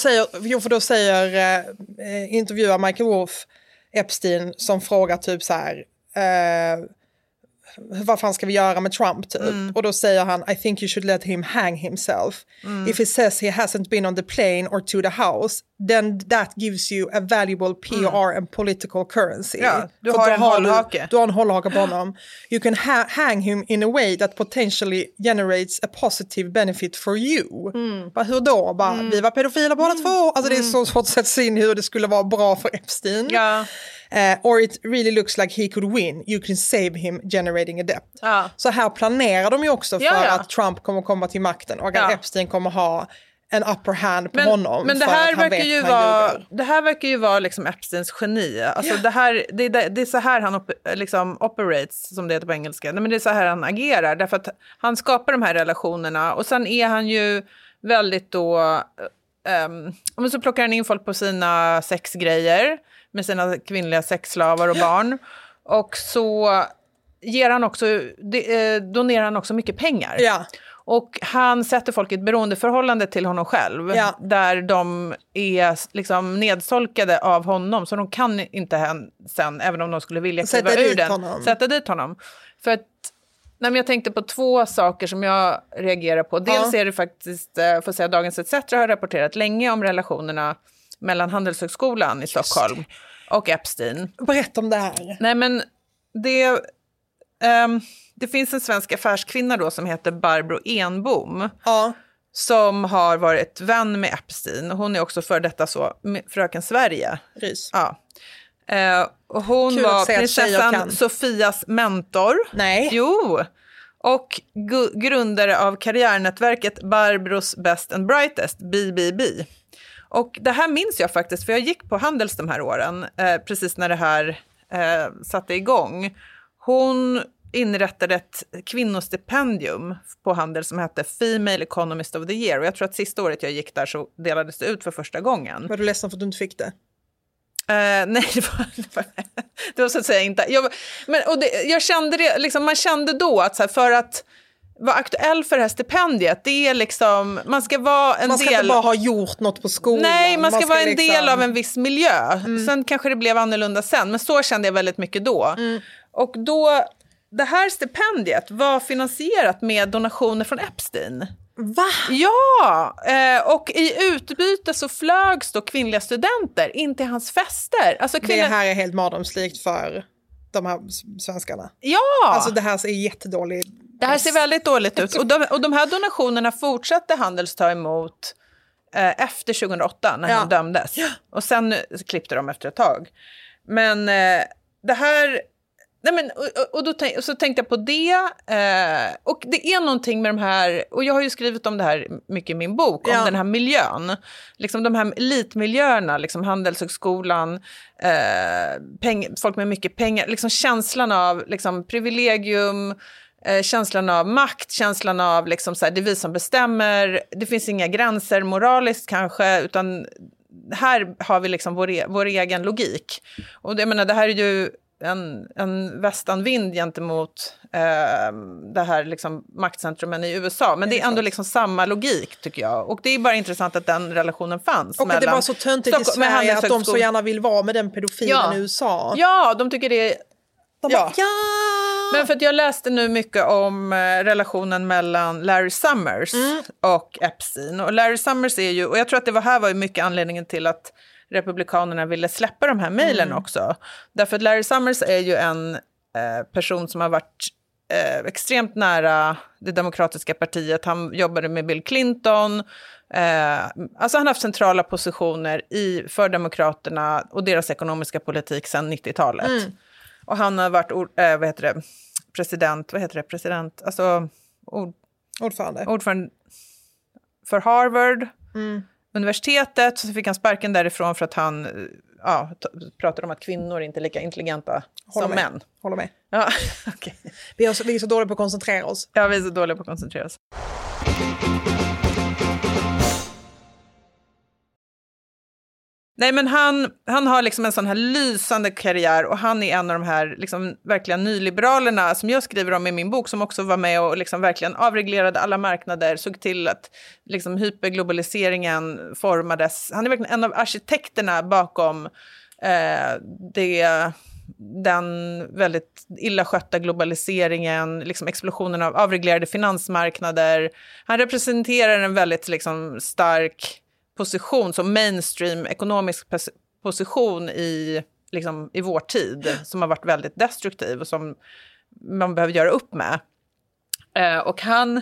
säger intervjuar Michael Wolff Epstein som frågar typ så här, vad fan ska vi göra med Trump typ? Och då säger han, I think you should let him hang himself. If he says he hasn't been on the plane or to the house, then that gives you a valuable PR and political currency. Ja, du har en hållhake. Du har en hållhake på honom. You can hang him in a way that potentially generates a positive benefit for you. Hur då? Vi var pedofiler båda två. Alltså det är så svårt att sätta sig in hur det skulle vara bra för Epstein. Ja. Or it really looks like he could win. You can save him generating a debt. Ja. Så här planerar de ju också för att Trump kommer komma till makten och att Epstein kommer ha en upper hand på honom. Men det här verkar ju vara liksom Epsteins geni. Alltså det är så här han liksom operates, som det heter på engelska. Nej, men det är så här han agerar. Därför att han skapar de här relationerna. Och sen är han ju väldigt då... men så plockar han in folk på sina sexgrejer med sina kvinnliga sexslavar och barn. Och så ger han också, donerar han också mycket pengar. Ja. Och han sätter folk i ett beroendeförhållande till honom själv. Ja. Där de är liksom nedsolkade av honom. Så de kan inte sen, även om de skulle vilja kliva ur den, sätta dit honom. För att jag tänkte på 2 saker som jag reagerar på. Dels är det faktiskt, får säga, Dagens ETC har rapporterat länge om relationerna mellan Handelshögskolan i Stockholm och Epstein. Berätta om det här. Nej, men det finns en svensk affärskvinna då som heter Barbro Enbom. Ja. Som har varit vän med Epstein. Hon är också för detta fröken Sverige. Rys. Ja. Och hon var prinsessan Sofias mentor. Nej. Jo. Och grundare av karriärnätverket Barbros Best and Brightest, BBB. Och det här minns jag faktiskt, för jag gick på Handels de här åren, precis när det här satte igång. Hon inrättade ett kvinnostipendium på Handel som hette Female Economist of the Year. Och jag tror att sista året jag gick där så delades det ut för första gången. Var du ledsen för att du inte fick det? Nej, det var så att säga inte. Jag kände det, liksom, man kände då att så här, för att vara aktuell för det här stipendiet, det är liksom, man ska vara en del... Man ska inte bara ha gjort något på skolan. Nej, man ska vara en del av en viss miljö. Sen kanske det blev annorlunda sen, men så kände jag väldigt mycket då. Och då, det här stipendiet var finansierat med donationer från Epstein. Va? Ja, och i utbyte så flögs då kvinnliga studenter in till hans fester. Alltså det här är helt mardrömslikt för de här svenskarna. Ja! Alltså det här ser jättedåligt. Det här ser väldigt dåligt ut. Och de här donationerna fortsatte Handels ta emot efter 2008 när han dömdes. Ja. Och sen klippte de efter ett tag. Men det här... Nej, men, och så tänkte jag på det. Och det är någonting med de här... Och jag har ju skrivit om det här mycket i min bok. Om den här miljön. Liksom de här elitmiljöerna. Liksom Handelshögskolan. Folk med mycket pengar. Liksom känslan av liksom, privilegium. Känslan av makt. Känslan av liksom, så här, det är vi som bestämmer. Det finns inga gränser moraliskt kanske. Utan här har vi liksom vår egen logik. Och jag menar, det här är ju... en västanvind gentemot det här liksom maktcentrumen i USA. Men det är ändå liksom samma logik tycker jag. Och det är bara intressant att den relationen fanns. Och att det var så töntigt i Sverige att de så gärna vill vara med den pedofilen i USA. Ja, de tycker det är... Men för att jag läste nu mycket om relationen mellan Larry Summers och Epstein. Och Larry Summers är ju... Och jag tror att det här var ju mycket anledningen till att republikanerna ville släppa de här mejlen också. Därför att Larry Summers är ju en person som har varit extremt nära det demokratiska partiet. Han jobbade med Bill Clinton. Alltså han har haft centrala positioner för demokraterna och deras ekonomiska politik sedan 90-talet. Och han har varit ordförande för Harvard. Universitetet, så fick han sparken därifrån för att han pratade om att kvinnor inte är lika intelligenta som män. Håller med. Ja, okay. Vi är så dåliga på att koncentrera oss. Ja, vi är så dåliga på att koncentrera oss. Nej, men han har liksom en sån här lysande karriär och han är en av de här liksom verkligen nyliberalerna som jag skriver om i min bok, som också var med och liksom verkligen avreglerade alla marknader, såg till att liksom hyperglobaliseringen formades. Han är verkligen en av arkitekterna bakom det den väldigt illa skötta globaliseringen, liksom explosionen av avreglerade finansmarknader. Han representerar en väldigt liksom stark position som mainstream ekonomisk position i vår tid, som har varit väldigt destruktiv och som man behöver göra upp med. Och han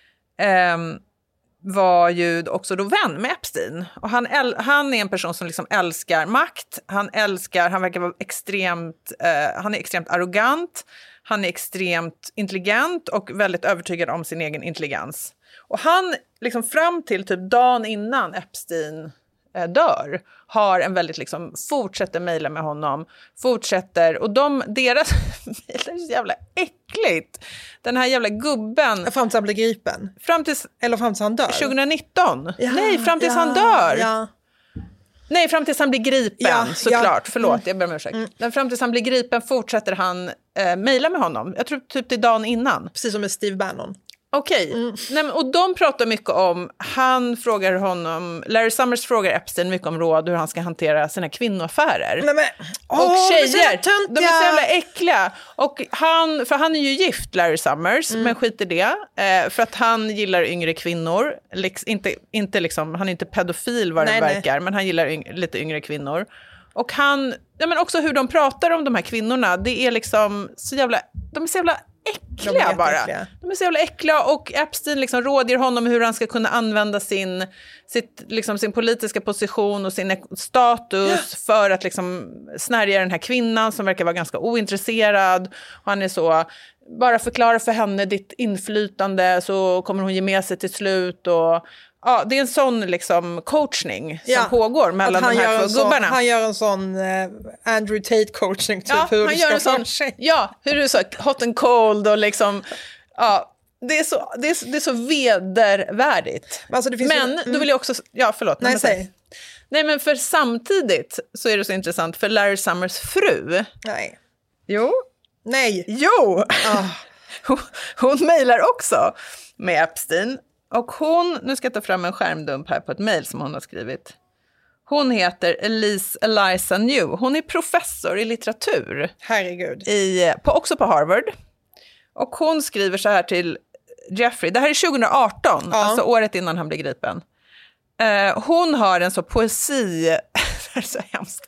var ju också då vän med Epstein. Och han är en person som liksom älskar makt. Han verkar vara han är extremt arrogant. Han är extremt intelligent och väldigt övertygad om sin egen intelligens. Och han, liksom fram till typ dagen innan Epstein dör, har en väldigt liksom, fortsätter mejla med honom, och deras mejl är så jävla äckligt. Den här jävla gubben. Fram till han blir gripen? Eller fram till han dör? 2019. Ja, nej, fram tills han dör. Ja. Nej, fram tills han blir gripen, såklart. Förlåt, jag ber om ursäkt. Men fram tills han blir gripen fortsätter han mejla med honom. Jag tror typ det dagen innan. Precis som med Steve Bannon. Okej, och de pratar mycket om, Larry Summers frågar Epstein mycket om råd hur han ska hantera sina kvinnoaffärer. Och tjejer, de är så jävla äckliga. Och han är ju gift, Larry Summers, men skit i det. För att han gillar yngre kvinnor. Inte liksom, han är inte pedofil vad det verkar, men han gillar lite yngre kvinnor. Och men också hur de pratar om de här kvinnorna, det är liksom de är så jävla äckliga bara. De är så jävla äckliga, och Epstein liksom råder honom hur han ska kunna använda sin politiska position och sin status för att liksom snärja den här kvinnan som verkar vara ganska ointresserad. Och han är så, bara förklara för henne ditt inflytande så kommer hon ge med sig till slut. Och ja, det är en sån liksom coachning som pågår mellan de här två gubbarna. Han gör en sån Andrew Tate-coachning typ, hur han gör en sån, hur du sa, hot and cold och liksom, det är så vedervärdigt. Alltså, det finns då vill jag också, förlåt. Nej, men för samtidigt så är det så intressant för Larry Summers fru. Nej. Jo. Nej. Jo. Hon mejlar också med Epstein. Och nu ska jag ta fram en skärmdump här på ett mejl som hon har skrivit. Hon heter Eliza New. Hon är professor i litteratur. Herregud. Också på Harvard. Och hon skriver så här till Jeffrey. Det här är 2018, alltså året innan han blir gripen. Hon har en så poesi... Det är så hemskt.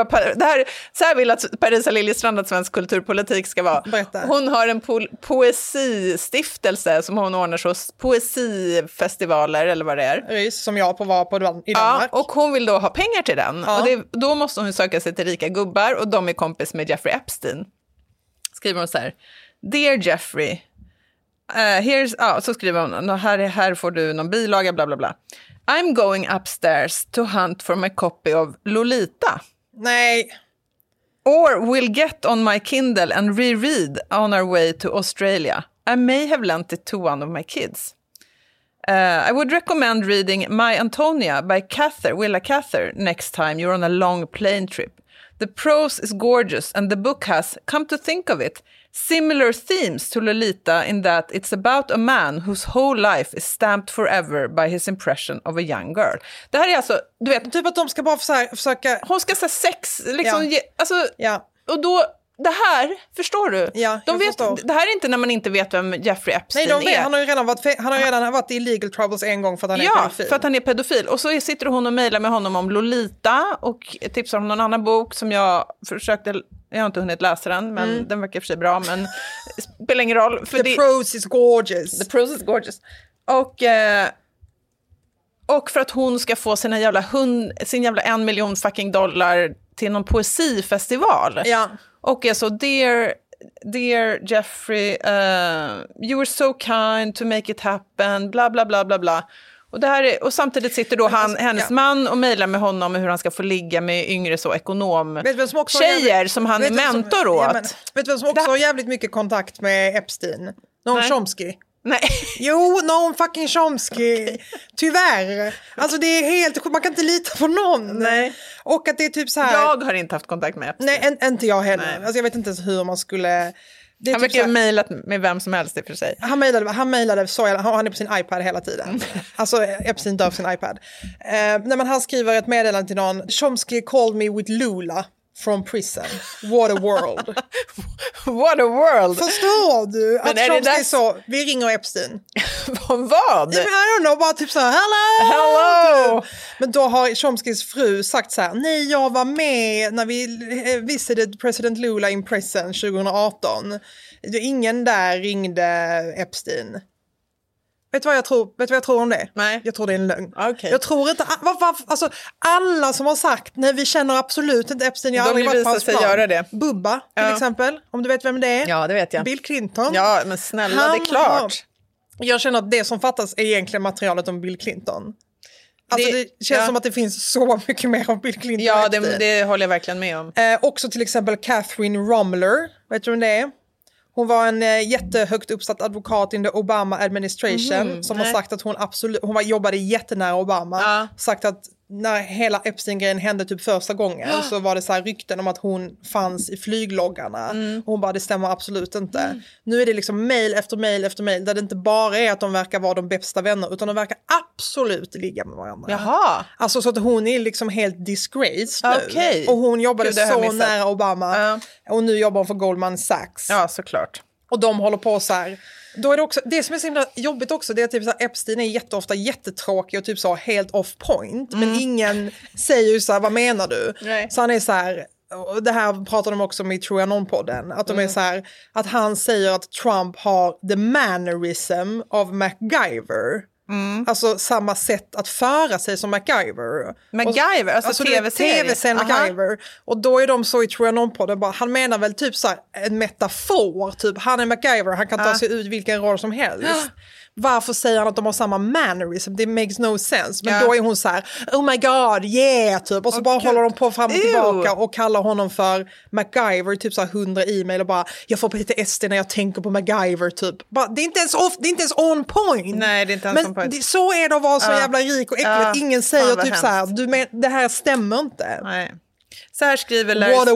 Så här vill att Parisa Liljestrand att svensk kulturpolitik ska vara. Berätta. Hon har en poesistiftelse som hon ordnar så poesifestivaler eller vad det är. Som jag var på i Danmark. Ja, och hon vill då ha pengar till den. Och då måste hon söka sig till rika gubbar, och de är kompis med Jeffrey Epstein. Skriver hon så här: Dear Jeffrey, så skriver hon, här får du någon bilaga, bla bla bla. I'm going upstairs to hunt for my copy of Lolita. Nej. Or will get on my Kindle and reread on our way to Australia. I may have lent it to one of my kids. I would recommend reading My Antonia by Willa Cather next time you're on a long plane trip. The prose is gorgeous and the book has, come to think of it, similar themes to Lolita in that it's about a man whose whole life is stamped forever by his impression of a young girl. Det här är alltså, du vet, typ att de ska bara försöka... Hon ska säga sex, liksom, och då, det här, förstår du? Ja, det här är inte när man inte vet vem Jeffrey Epstein är. Han har ju redan varit i legal troubles en gång för att han är pedofil. Ja, för att han är pedofil. Och så sitter hon och mejlar med honom om Lolita och tipsar om någon annan bok som jag har inte hunnit läsa den, men den verkar för sig bra, men spelar ingen roll. För The prose is gorgeous. The prose is gorgeous. Och för att hon ska få sin jävla 1 miljon fucking dollar till någon poesifestival. Ja. Och jag så, dear Jeffrey, you were so kind to make it happen, bla bla bla bla bla. Och samtidigt sitter då hennes man och mejlar med honom hur han ska få ligga med yngre så tjejer som han är mentor åt. Vet du vem som också har jävligt mycket kontakt med Epstein? Noam Chomsky. Nej. Jo, Noam fucking Chomsky. Okay. Tyvärr. Alltså det är helt, man kan inte lita på någon. Nej. Och att det är typ så här. Jag har inte haft kontakt med Epstein. Nej, inte jag heller. Alltså jag vet inte ens hur man skulle. Det han verkar typ mejlat med vem som helst i och för sig. Han mejlade så han är på sin iPad hela tiden. Alltså Epstein dör på sin iPad. När han skriver ett meddelande till någon, Chomsky called me with Lula. from prison. What a world. What a world. Förstår du? Men att är Chomsky det där... så, vi ringer Epstein. Vad? I don't know, bara typ så här, hello! Typ. Men då har Chomskys fru sagt så här, nej jag var med när vi visited President Lula in prison 2018. Ingen där ringde Epstein. Vet du vad jag tror om det? Nej. Jag tror det är en lögn. Okay. Jag tror inte... Alltså, alla som har sagt, nej vi känner absolut inte Epstein. Jag har aldrig varit på hans plan. Göra det. Bubba till exempel, om du vet vem det är. Ja, det vet jag. Bill Clinton. Ja, men snälla, det är klart. Jag känner att det som fattas är egentligen materialet om Bill Clinton. Alltså det känns som att det finns så mycket mer om Bill Clinton. Ja, det håller jag verkligen med om. Också till exempel Catherine Rumler. Vet du vem det är? Hon var en jättehögt uppsatt advokat in the Obama administration som har sagt att hon jobbade jättenära Obama. Sagt att när hela Epstein-grejen hände typ första gången så var det så här rykten om att hon fanns i flygloggarna. Och hon bara, det stämmer absolut inte. Nu är det liksom mail efter mail efter mail där det inte bara är att de verkar vara de bästa vänner utan de verkar absolut ligga med varandra. Jaha. Alltså så att hon är liksom helt disgraced nu. Okay. Och hon jobbade så nära Obama. Och nu jobbar hon för Goldman Sachs. Ja, såklart. Och de håller på så här. Då är det också, det som är så himla jobbigt också, det är att typ så här, Epstein är jätteofta jättetråkig och typ så helt off point. Men ingen säger ju så här, vad menar du? Nej. Så han är så här, och det här pratar de också om i TrueAnon-podden, att de är så här, att han säger att Trump har the mannerism of MacGyver. Alltså samma sätt att föra sig som MacGyver. MacGyver, alltså tv-serien MacGyver. Och då är de så i TrueAnon-podden bara, han menar väl typ så här, en metafor, typ han är MacGyver, han kan ta sig ut vilken roll som helst. Varför säger han att de har samma mannerism? Det makes no sense. Men då är hon så här, oh my god, yeah, typ. Och så bara håller de på fram och tillbaka och kallar honom för MacGyver, typ så här 100 e-mail och bara, jag får PTSD när jag tänker på MacGyver, typ. Bara, det är inte ens on point. Nej, det är inte ens on point. Men så är det att vara så jävla rik och äckligt. Ingen säger typ så här, det här stämmer inte. Nej. Så här skriver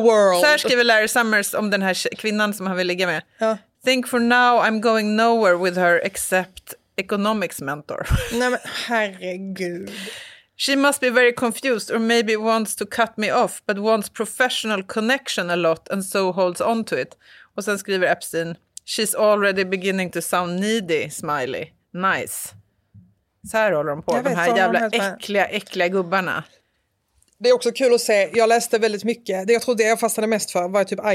Larry Summers om den här kvinnan som han vill ligga med. Think for now I'm going nowhere with her except economics mentor. Nej men herregud. She must be very confused or maybe wants to cut me off but wants professional connection a lot and so holds on to it. Och sen skriver Epstein, she's already beginning to sound needy, smiley. Nice. Så här håller de på, de här jävla äckliga gubbarna. Det är också kul att se, jag läste väldigt mycket. Det jag trodde jag fastnade mest för var typ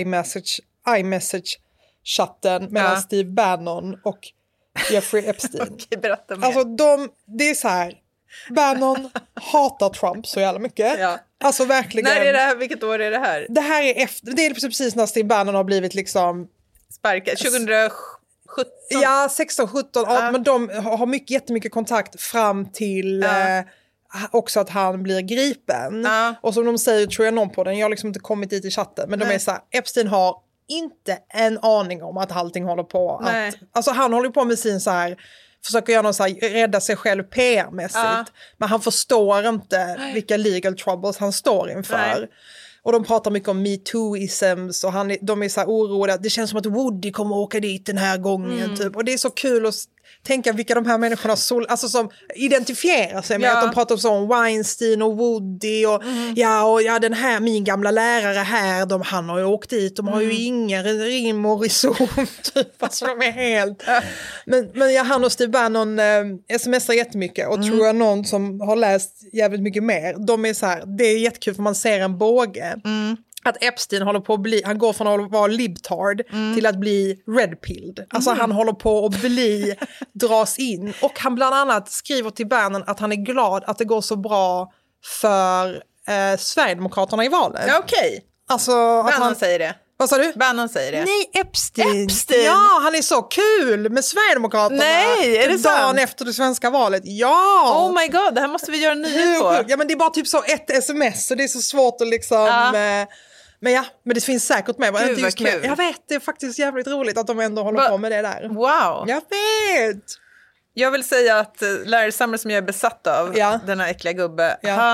iMessage-chatten mellan Steve Bannon och Jeffrey Epstein. Okej, berätta mer. Alltså det är så här, Bannon hatar Trump så jävla mycket. Alltså verkligen. När är det här, vilket år är det här? Det här är det är precis när Steve Bannon har blivit liksom sparkad, 2017. Ja, 16, 17, 18, men de har jättemycket kontakt fram till också att han blir gripen. Och som de säger, tror jag någon på den, jag har liksom inte kommit dit i chatten, men de är så här, Epstein har inte en aning om att allting håller på att, alltså han håller på med sin så här, försöker göra någon så här, rädda sig själv PR-mässigt, men han förstår inte vilka legal troubles han står inför. Och de pratar mycket om MeToo-isms och de är så här oroliga. Det känns som att Woody kommer åka dit den här gången. Typ. Och det är så kul att tänka vilka de här människorna alltså som identifierar sig med. Att de pratar om Weinstein och Woody och den här, min gamla lärare här, han har ju åkt dit. De har ju ingen rim och reson. Typ. Alltså de är helt... Men han och Steve Bannon smsar jättemycket och tror jag någon som har läst jävligt mycket mer. De är så här, det är jättekul för man ser en båge. Att Epstein håller på att bli, han går från att vara libtard till att bli redpilled. Alltså han håller på att dras in. Och han bland annat skriver till Bannon att han är glad att det går så bra för Sverigedemokraterna i valet. Okej. Alltså Bannon säger det. Vad sa du? Bannon säger det. Nej, Epstein. Ja, han är så kul med Sverigedemokraterna. Nej, är det sant? Dagen efter det svenska valet. Ja! Oh my god, det här måste vi göra en nyhet på. Ja, men det är bara typ så ett sms så det är så svårt att liksom... Men det finns säkert med. Gud, vad kul. Jag vet, det är faktiskt jävligt roligt att de ändå håller på med det där. Wow. Jag vet! Jag vill säga att Larry Summers som jag är besatt av, den här äckliga gubbe,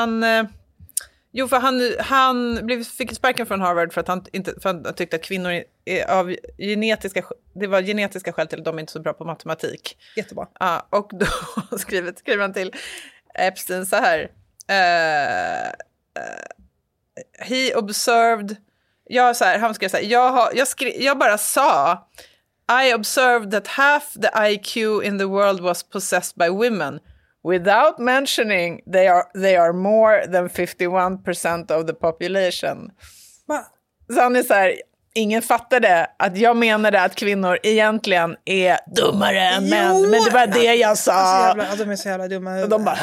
han fick sparken från Harvard för att han tyckte att kvinnor av det var genetiska skäl till att de inte är så bra på matematik. Jättebra. Ja, och då skriver han till Epstein så här. he observed... han skrev så här, jag bara sa I observed that half the IQ in the world was possessed by women without mentioning they are more than 51% of the population. Så han är så här, ingen fattade att jag menade att kvinnor egentligen är dummare än män. Men det var det jag sa. De är så jävla dumma. Och de bara...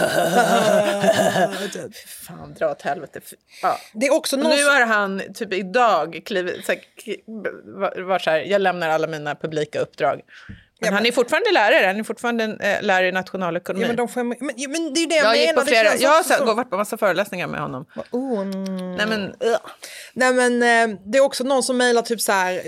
Fan, dra åt helvete. Ja. Det är också nu har han typ idag varit så här, jag lämnar alla mina publika uppdrag. Men han är fortfarande lärare. Han är fortfarande lärare i nationalekonomi. Men det är det jag menar. Jag har varit på massa föreläsningar med honom. Nej men det är också någon som mejlar typ så här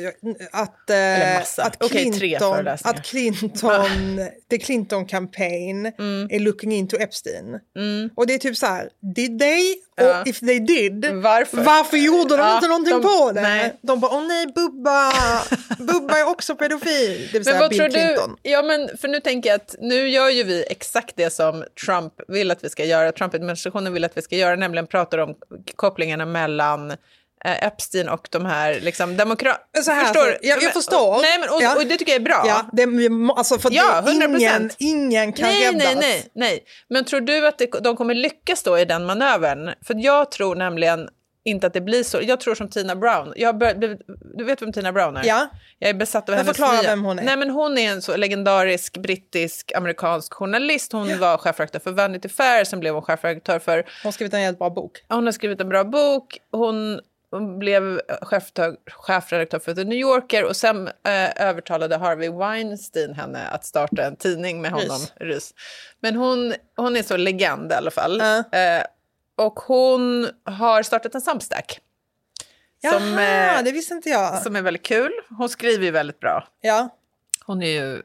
att the Clinton campaign är looking into Epstein. Och det är typ så här, did they? Och if they did, varför gjorde de inte någonting på det? Nej. De bara, nej, Bubba är också pedofil. Det vill säga Bill Clinton. Ja, men för nu tänker jag att nu gör ju vi exakt det som Trump vill att vi ska göra. Trump-administrationen vill att vi ska göra, nämligen pratar om kopplingarna mellan Epstein och de här liksom demokrater. Jag förstår. Nej, men och det tycker jag är bra. Ja, alltså för ingen kan räddas. Nej. Men tror du att de kommer lyckas då i den manövern? För jag tror nämligen inte att det blir så. Jag tror som Tina Brown. Du vet vem Tina Brown är? Ja. Jag är besatt av hennes förklara vem hon är. Nej, men hon är en så legendarisk brittisk-amerikansk journalist. Hon var chefredaktör för Vanity Fair, sen blev hon chefredaktör för... Hon har skrivit en helt bra bok. Hon har skrivit en bra bok. Hon blev chefredaktör för The New Yorker och sen övertalade Harvey Weinstein henne att starta en tidning med honom. Rys. Men hon är så legend i alla fall. Och hon har startat en Substack. Det visste inte jag. Som är väldigt kul. Hon skriver ju väldigt bra. Ja. Hon är ju...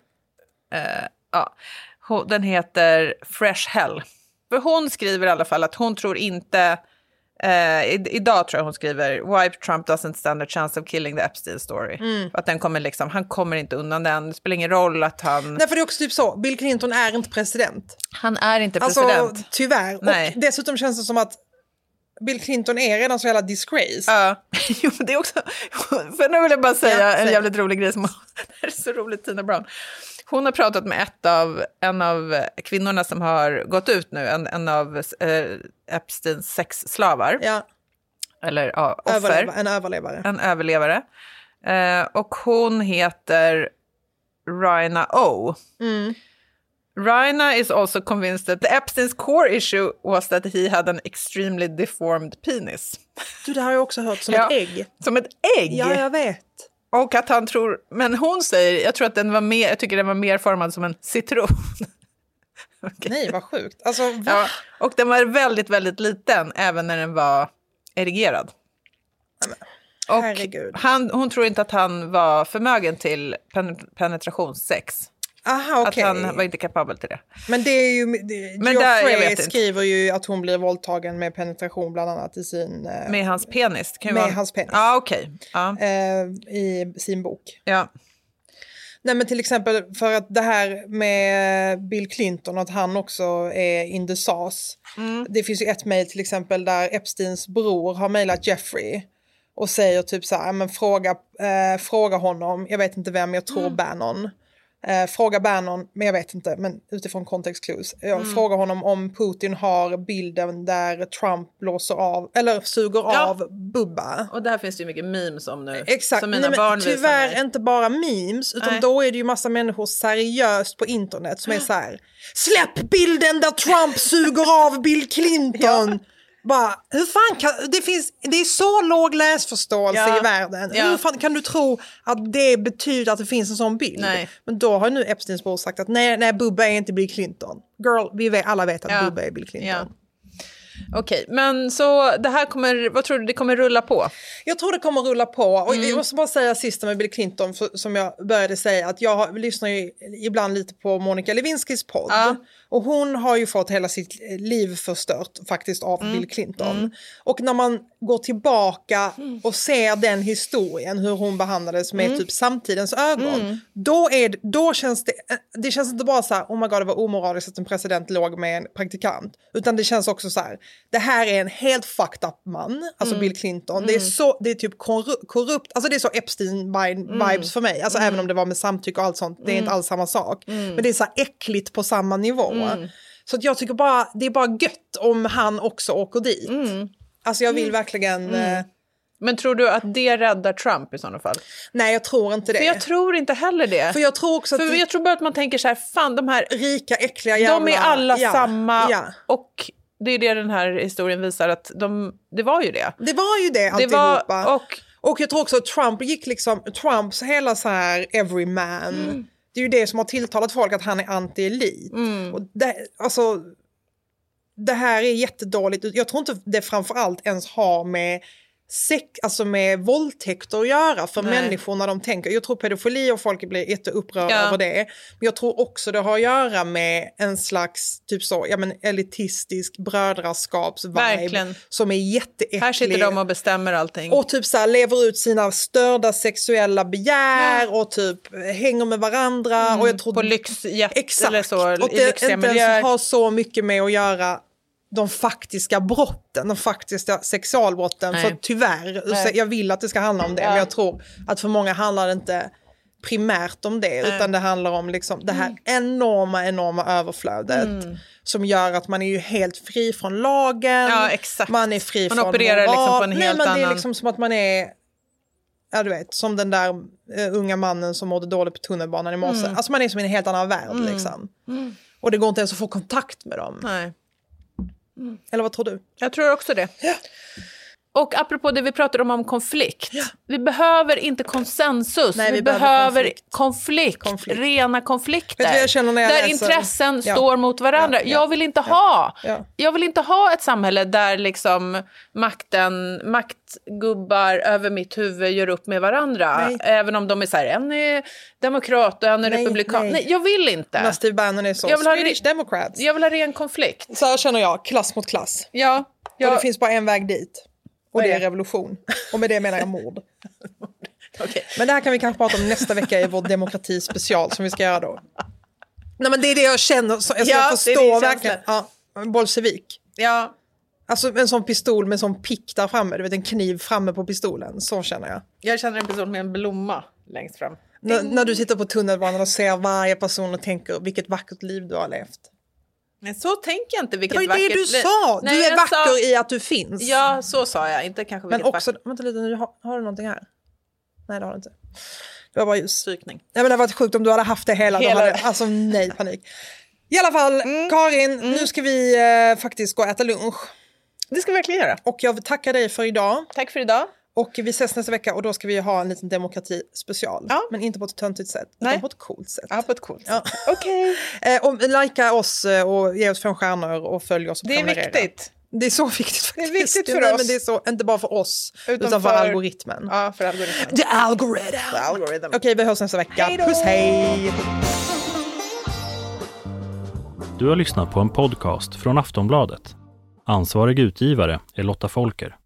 den heter Fresh Hell. För hon skriver i alla fall att hon tror inte... idag tror jag hon skriver Why Trump doesn't stand a chance of killing the Epstein story. Att den kommer liksom, han kommer inte undan den. Det spelar ingen roll att han... Nej, för det är också typ så. Bill Clinton är inte president. Han är inte president. Alltså, tyvärr. Nej. Och dessutom känns det som att Bill Clinton är redan så jävla disgrace. Ja, jo, det är också... För nu vill jag bara säga en jävligt rolig grej som... Det är så roligt, Tina Brown. Hon har pratat med en av kvinnorna som har gått ut nu, en av Epsteins sexslavar. Ja. Eller offer. En överlevare. Och hon heter Rina O. Rina is also convinced that the Epstein's core issue was that he had an extremely deformed penis. Du, det har jag också hört, som ett ägg. Som ett ägg? Ja, jag vet. Och att han tror, men hon säger, jag tycker den var mer formad som en citron. Okay. Nej, vad sjukt. Alltså, ja, och den var väldigt, väldigt liten, även när den var erigerad. Och hon tror inte att han var förmögen till penetrationssex. Aha, okay. Att han var inte kapabel till det. Men det är ju... Geoffrey skriver ju att hon blir våldtagen med penetration bland annat i sin... med hans penis? Hans penis. Ja, okej. Ja. I sin bok. Ja. Nej, men till exempel för att det här med Bill Clinton, att han också är in the sauce. Det finns ju ett mejl till exempel där Epsteins bror har mejlat Jeffrey och säger typ så här, men fråga honom, jag vet inte vem, jag tror Bannon. Fråga Bannon, men jag vet inte, men utifrån context clues. Jag frågar honom om Putin har bilden där Trump blåser av eller suger av Bubba. Och där finns det ju mycket memes om nu. Exakt, som mina barn tyvärr inte bara memes, utan då är det ju massa människor seriöst på internet som är så här: släpp bilden där Trump suger av Bill Clinton. Bara, hur fan kan, det är så låg läsförståelse i världen. Hur fan kan du tro att det betyder att det finns en sån bild? Nej. Men då har nu Epsteins bror sagt att nej, Bubba är inte Bill Clinton. Girl, alla vet att Bubba är Bill Clinton. Ja. Okej, men så det här vad tror du det kommer rulla på? Jag tror det kommer rulla på. Och jag måste bara säga sista med Bill Clinton, som jag började säga, att jag lyssnar ju ibland lite på Monica Lewinskis podd. Och hon har ju fått hela sitt liv förstört faktiskt av Bill Clinton. Och när man går tillbaka och ser den historien, hur hon behandlades med typ samtidens ögon, då känns det känns inte bara så här, oh my god, det var omoraliskt att en president låg med en praktikant. Utan det känns också så här, det här är en helt fucked up man, alltså Bill Clinton. Det är typ korrupt, alltså det är så Epstein-vibes för mig. Alltså även om det var med samtycke och allt sånt, det är inte alls samma sak. Men det är så här äckligt på samma nivå. Så att jag tycker det är bara gött om han också åker dit. Alltså jag vill verkligen... Men tror du att det räddar Trump i sådana fall? Nej, jag tror inte det. För jag tror inte heller det. För jag tror också att... jag tror bara att man tänker så här, fan de här... Rika, äckliga jävla... De är alla samma. Ja. Och det är det den här historien visar, att det var ju det. Det var ju det alltihopa. Och jag tror också att Trumps hela så här everyman... Det är ju det som har tilltalat folk, att han är anti-elit. Och det här är jättedåligt. Jag tror inte det framförallt ens har med med våldtäkter att göra för människor när de tänker. Jag tror pedofili och folk blir jätteupprörda över det. Men jag tror också det har att göra med en slags typ så, elitistisk brödraskapsvibe som är jätteäcklig. Här sitter de och bestämmer allting. Och typ så här, lever ut sina störda sexuella begär och typ hänger med varandra. Och jag tror, på lyxjet eller så. Och det inte ens har så mycket med att göra de faktiska brotten, de faktiska sexualbrotten. För tyvärr, jag vill att det ska handla om det, men jag tror att för många handlar det inte primärt om det, utan det handlar om liksom det här enorma överflödet som gör att man är ju helt fri från lagen. Ja, exakt. Man är fri från opererar moral. liksom på en helt annan... Det är liksom som att man är, ja du vet, som den där unga mannen som mådde dåligt på tunnelbanan i morse. Alltså man är som i en helt annan värld liksom. Och det går inte ens att få kontakt med dem. Nej. Eller vad tror du? Jag tror också det. Ja. Och apropå det vi pratade om konflikt. Ja. Vi behöver inte konsensus. Nej, vi behöver konflikt. Rena konflikter. Där intressen står mot varandra. Jag vill inte ha. Jag vill inte ha ett samhälle där liksom maktgubbar över mitt huvud gör upp med varandra. Nej. Även om de är så här, en är demokrat och en är republikan. Nej, jag vill inte. När Steve Bannon är så. Swedish Democrats. Jag vill ha ren konflikt. Så här känner jag, klass mot klass. Ja. Och det finns bara en väg dit. Och det är revolution. Och med det menar jag mord. Okay. Men det här kan vi kanske prata om nästa vecka i vår demokratispecial som vi ska göra då. Nej, men det är det jag känner. Jag förstår verkligen. Ja, bolsjevik. Ja. Alltså en sån pistol med en sån pick där framme. Du vet, en kniv framme på pistolen. Så känner jag. Jag känner en person med en blomma längst fram. När du sitter på tunnelbanan och ser varje person och tänker vilket vackert liv du har levt. Men så tänker jag inte, vilket vackert liv. Det var det du sa! Nej, du är vacker i att du finns. Ja, så sa jag. Inte kanske vilket också, vänta lite, har du någonting här? Nej, det har du inte. Det var bara ljus. Strykning. Ja, men det hade varit sjukt om du hade haft det hela. Alltså nej, panik. I alla fall, Karin, nu ska vi faktiskt gå och äta lunch. Det ska vi verkligen göra. Och jag vill tacka dig för idag. Tack för idag. Och vi ses nästa vecka och då ska vi ha en liten demokrati-special. Ja. Men inte på ett töntigt sätt, utan på ett coolt sätt. Ja, på ett coolt sätt. Okej. Och likea oss och ge oss 5 stjärnor och följ oss och prenumerera. Det är viktigt. Det är så viktigt faktiskt. Det är viktigt för oss. Men det är så, inte bara för oss, utan för algoritmen. Ja, för algoritmen. The algorithm. Okej, vi hörs nästa vecka. Hejdå. Puss, hej! Du har lyssnat på en podcast från Aftonbladet. Ansvarig utgivare är Lotta Folker.